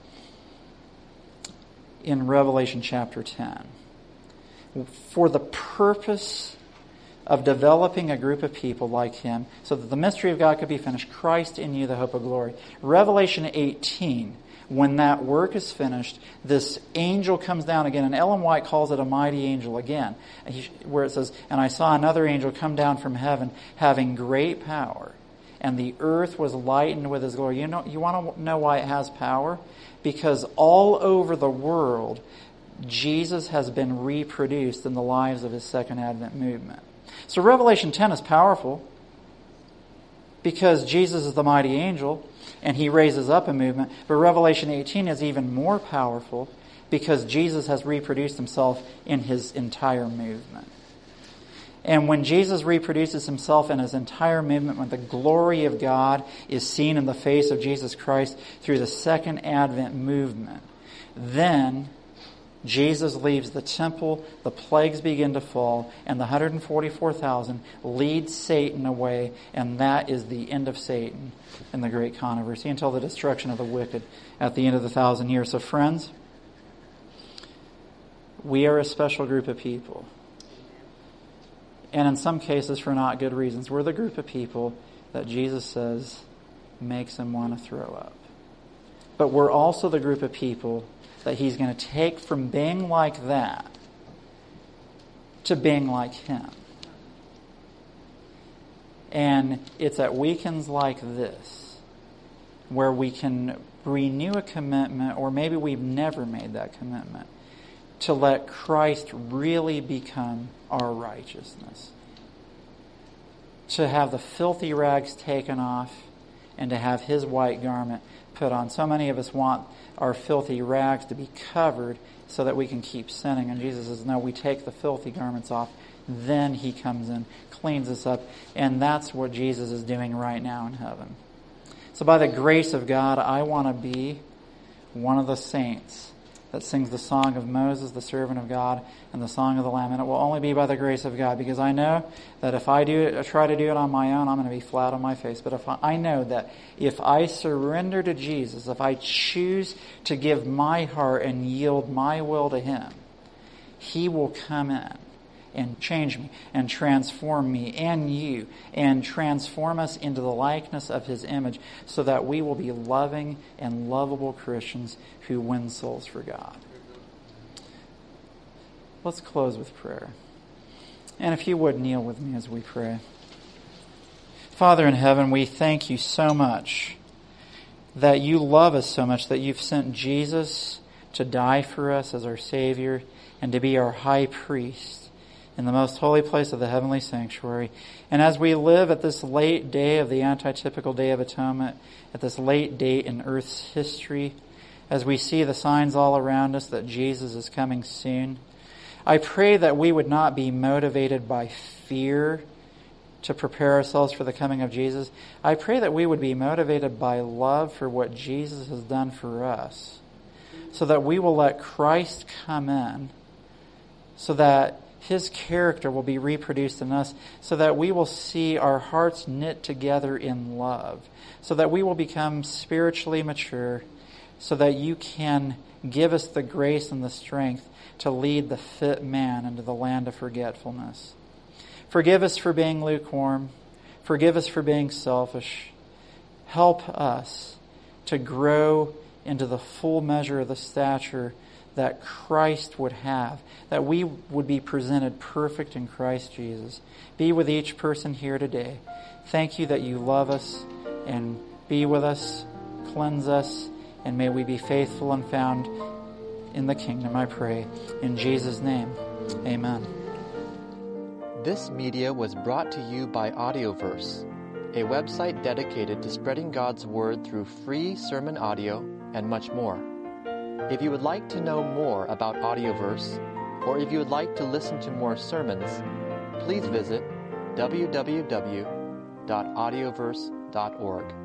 S1: in Revelation chapter ten for the purpose of developing a group of people like him so that the mystery of God could be finished. Christ in you, the hope of glory. Revelation eighteen, when that work is finished, this angel comes down again, and Ellen White calls it a mighty angel again, where it says, and I saw another angel come down from heaven having great power, and the earth was lightened with his glory. You know, you want to know why it has power? Because all over the world, Jesus has been reproduced in the lives of his second advent movement. So Revelation ten is powerful because Jesus is the mighty angel and he raises up a movement. But Revelation eighteen is even more powerful because Jesus has reproduced himself in his entire movement. And when Jesus reproduces himself in his entire movement, when the glory of God is seen in the face of Jesus Christ through the second advent movement, then Jesus leaves the temple, the plagues begin to fall, and the one hundred forty-four thousand lead Satan away, and that is the end of Satan in the great controversy until the destruction of the wicked at the end of the thousand years. So friends, we are a special group of people. And in some cases for not good reasons. We're the group of people that Jesus says makes him want to throw up. But we're also the group of people that he's going to take from being like that to being like him. And it's at weekends like this where we can renew a commitment, or maybe we've never made that commitment, to let Christ really become our righteousness. To have the filthy rags taken off and to have his white garment put on. So many of us want our filthy rags to be covered so that we can keep sinning. And Jesus says, no, we take the filthy garments off. Then he comes in, cleans us up. And that's what Jesus is doing right now in heaven. So by the grace of God, I want to be one of the saints that sings the song of Moses, the servant of God, and the song of the Lamb. And it will only be by the grace of God, because I know that if I do it, I try to do it on my own, I'm going to be flat on my face. But if I, I know that if I surrender to Jesus, if I choose to give my heart and yield my will to him, he will come in and change me and transform me and you and transform us into the likeness of his image so that we will be loving and lovable Christians who win souls for God. Let's close with prayer. And if you would, kneel with me as we pray. Father in heaven, we thank you so much that you love us so much that you've sent Jesus to die for us as our Savior and to be our high priest in the most holy place of the heavenly sanctuary. And as we live at this late day of the antitypical Day of Atonement, at this late date in Earth's history, as we see the signs all around us that Jesus is coming soon, I pray that we would not be motivated by fear to prepare ourselves for the coming of Jesus. I pray that we would be motivated by love for what Jesus has done for us, so that we will let Christ come in, so that his character will be reproduced in us, so that we will see our hearts knit together in love, so that we will become spiritually mature, so that you can give us the grace and the strength to lead the fit man into the land of forgetfulness. Forgive us for being lukewarm. Forgive us for being selfish. Help us to grow into the full measure of the stature that Christ would have, that we would be presented perfect in Christ Jesus. Be with each person here today. Thank you that you love us, and be with us, cleanse us, and may we be faithful and found in the kingdom, I pray. In Jesus' name, amen.
S3: This media was brought to you by Audioverse, a website dedicated to spreading God's Word through free sermon audio and much more. If you would like to know more about Audioverse, or if you would like to listen to more sermons, please visit w w w dot audioverse dot org.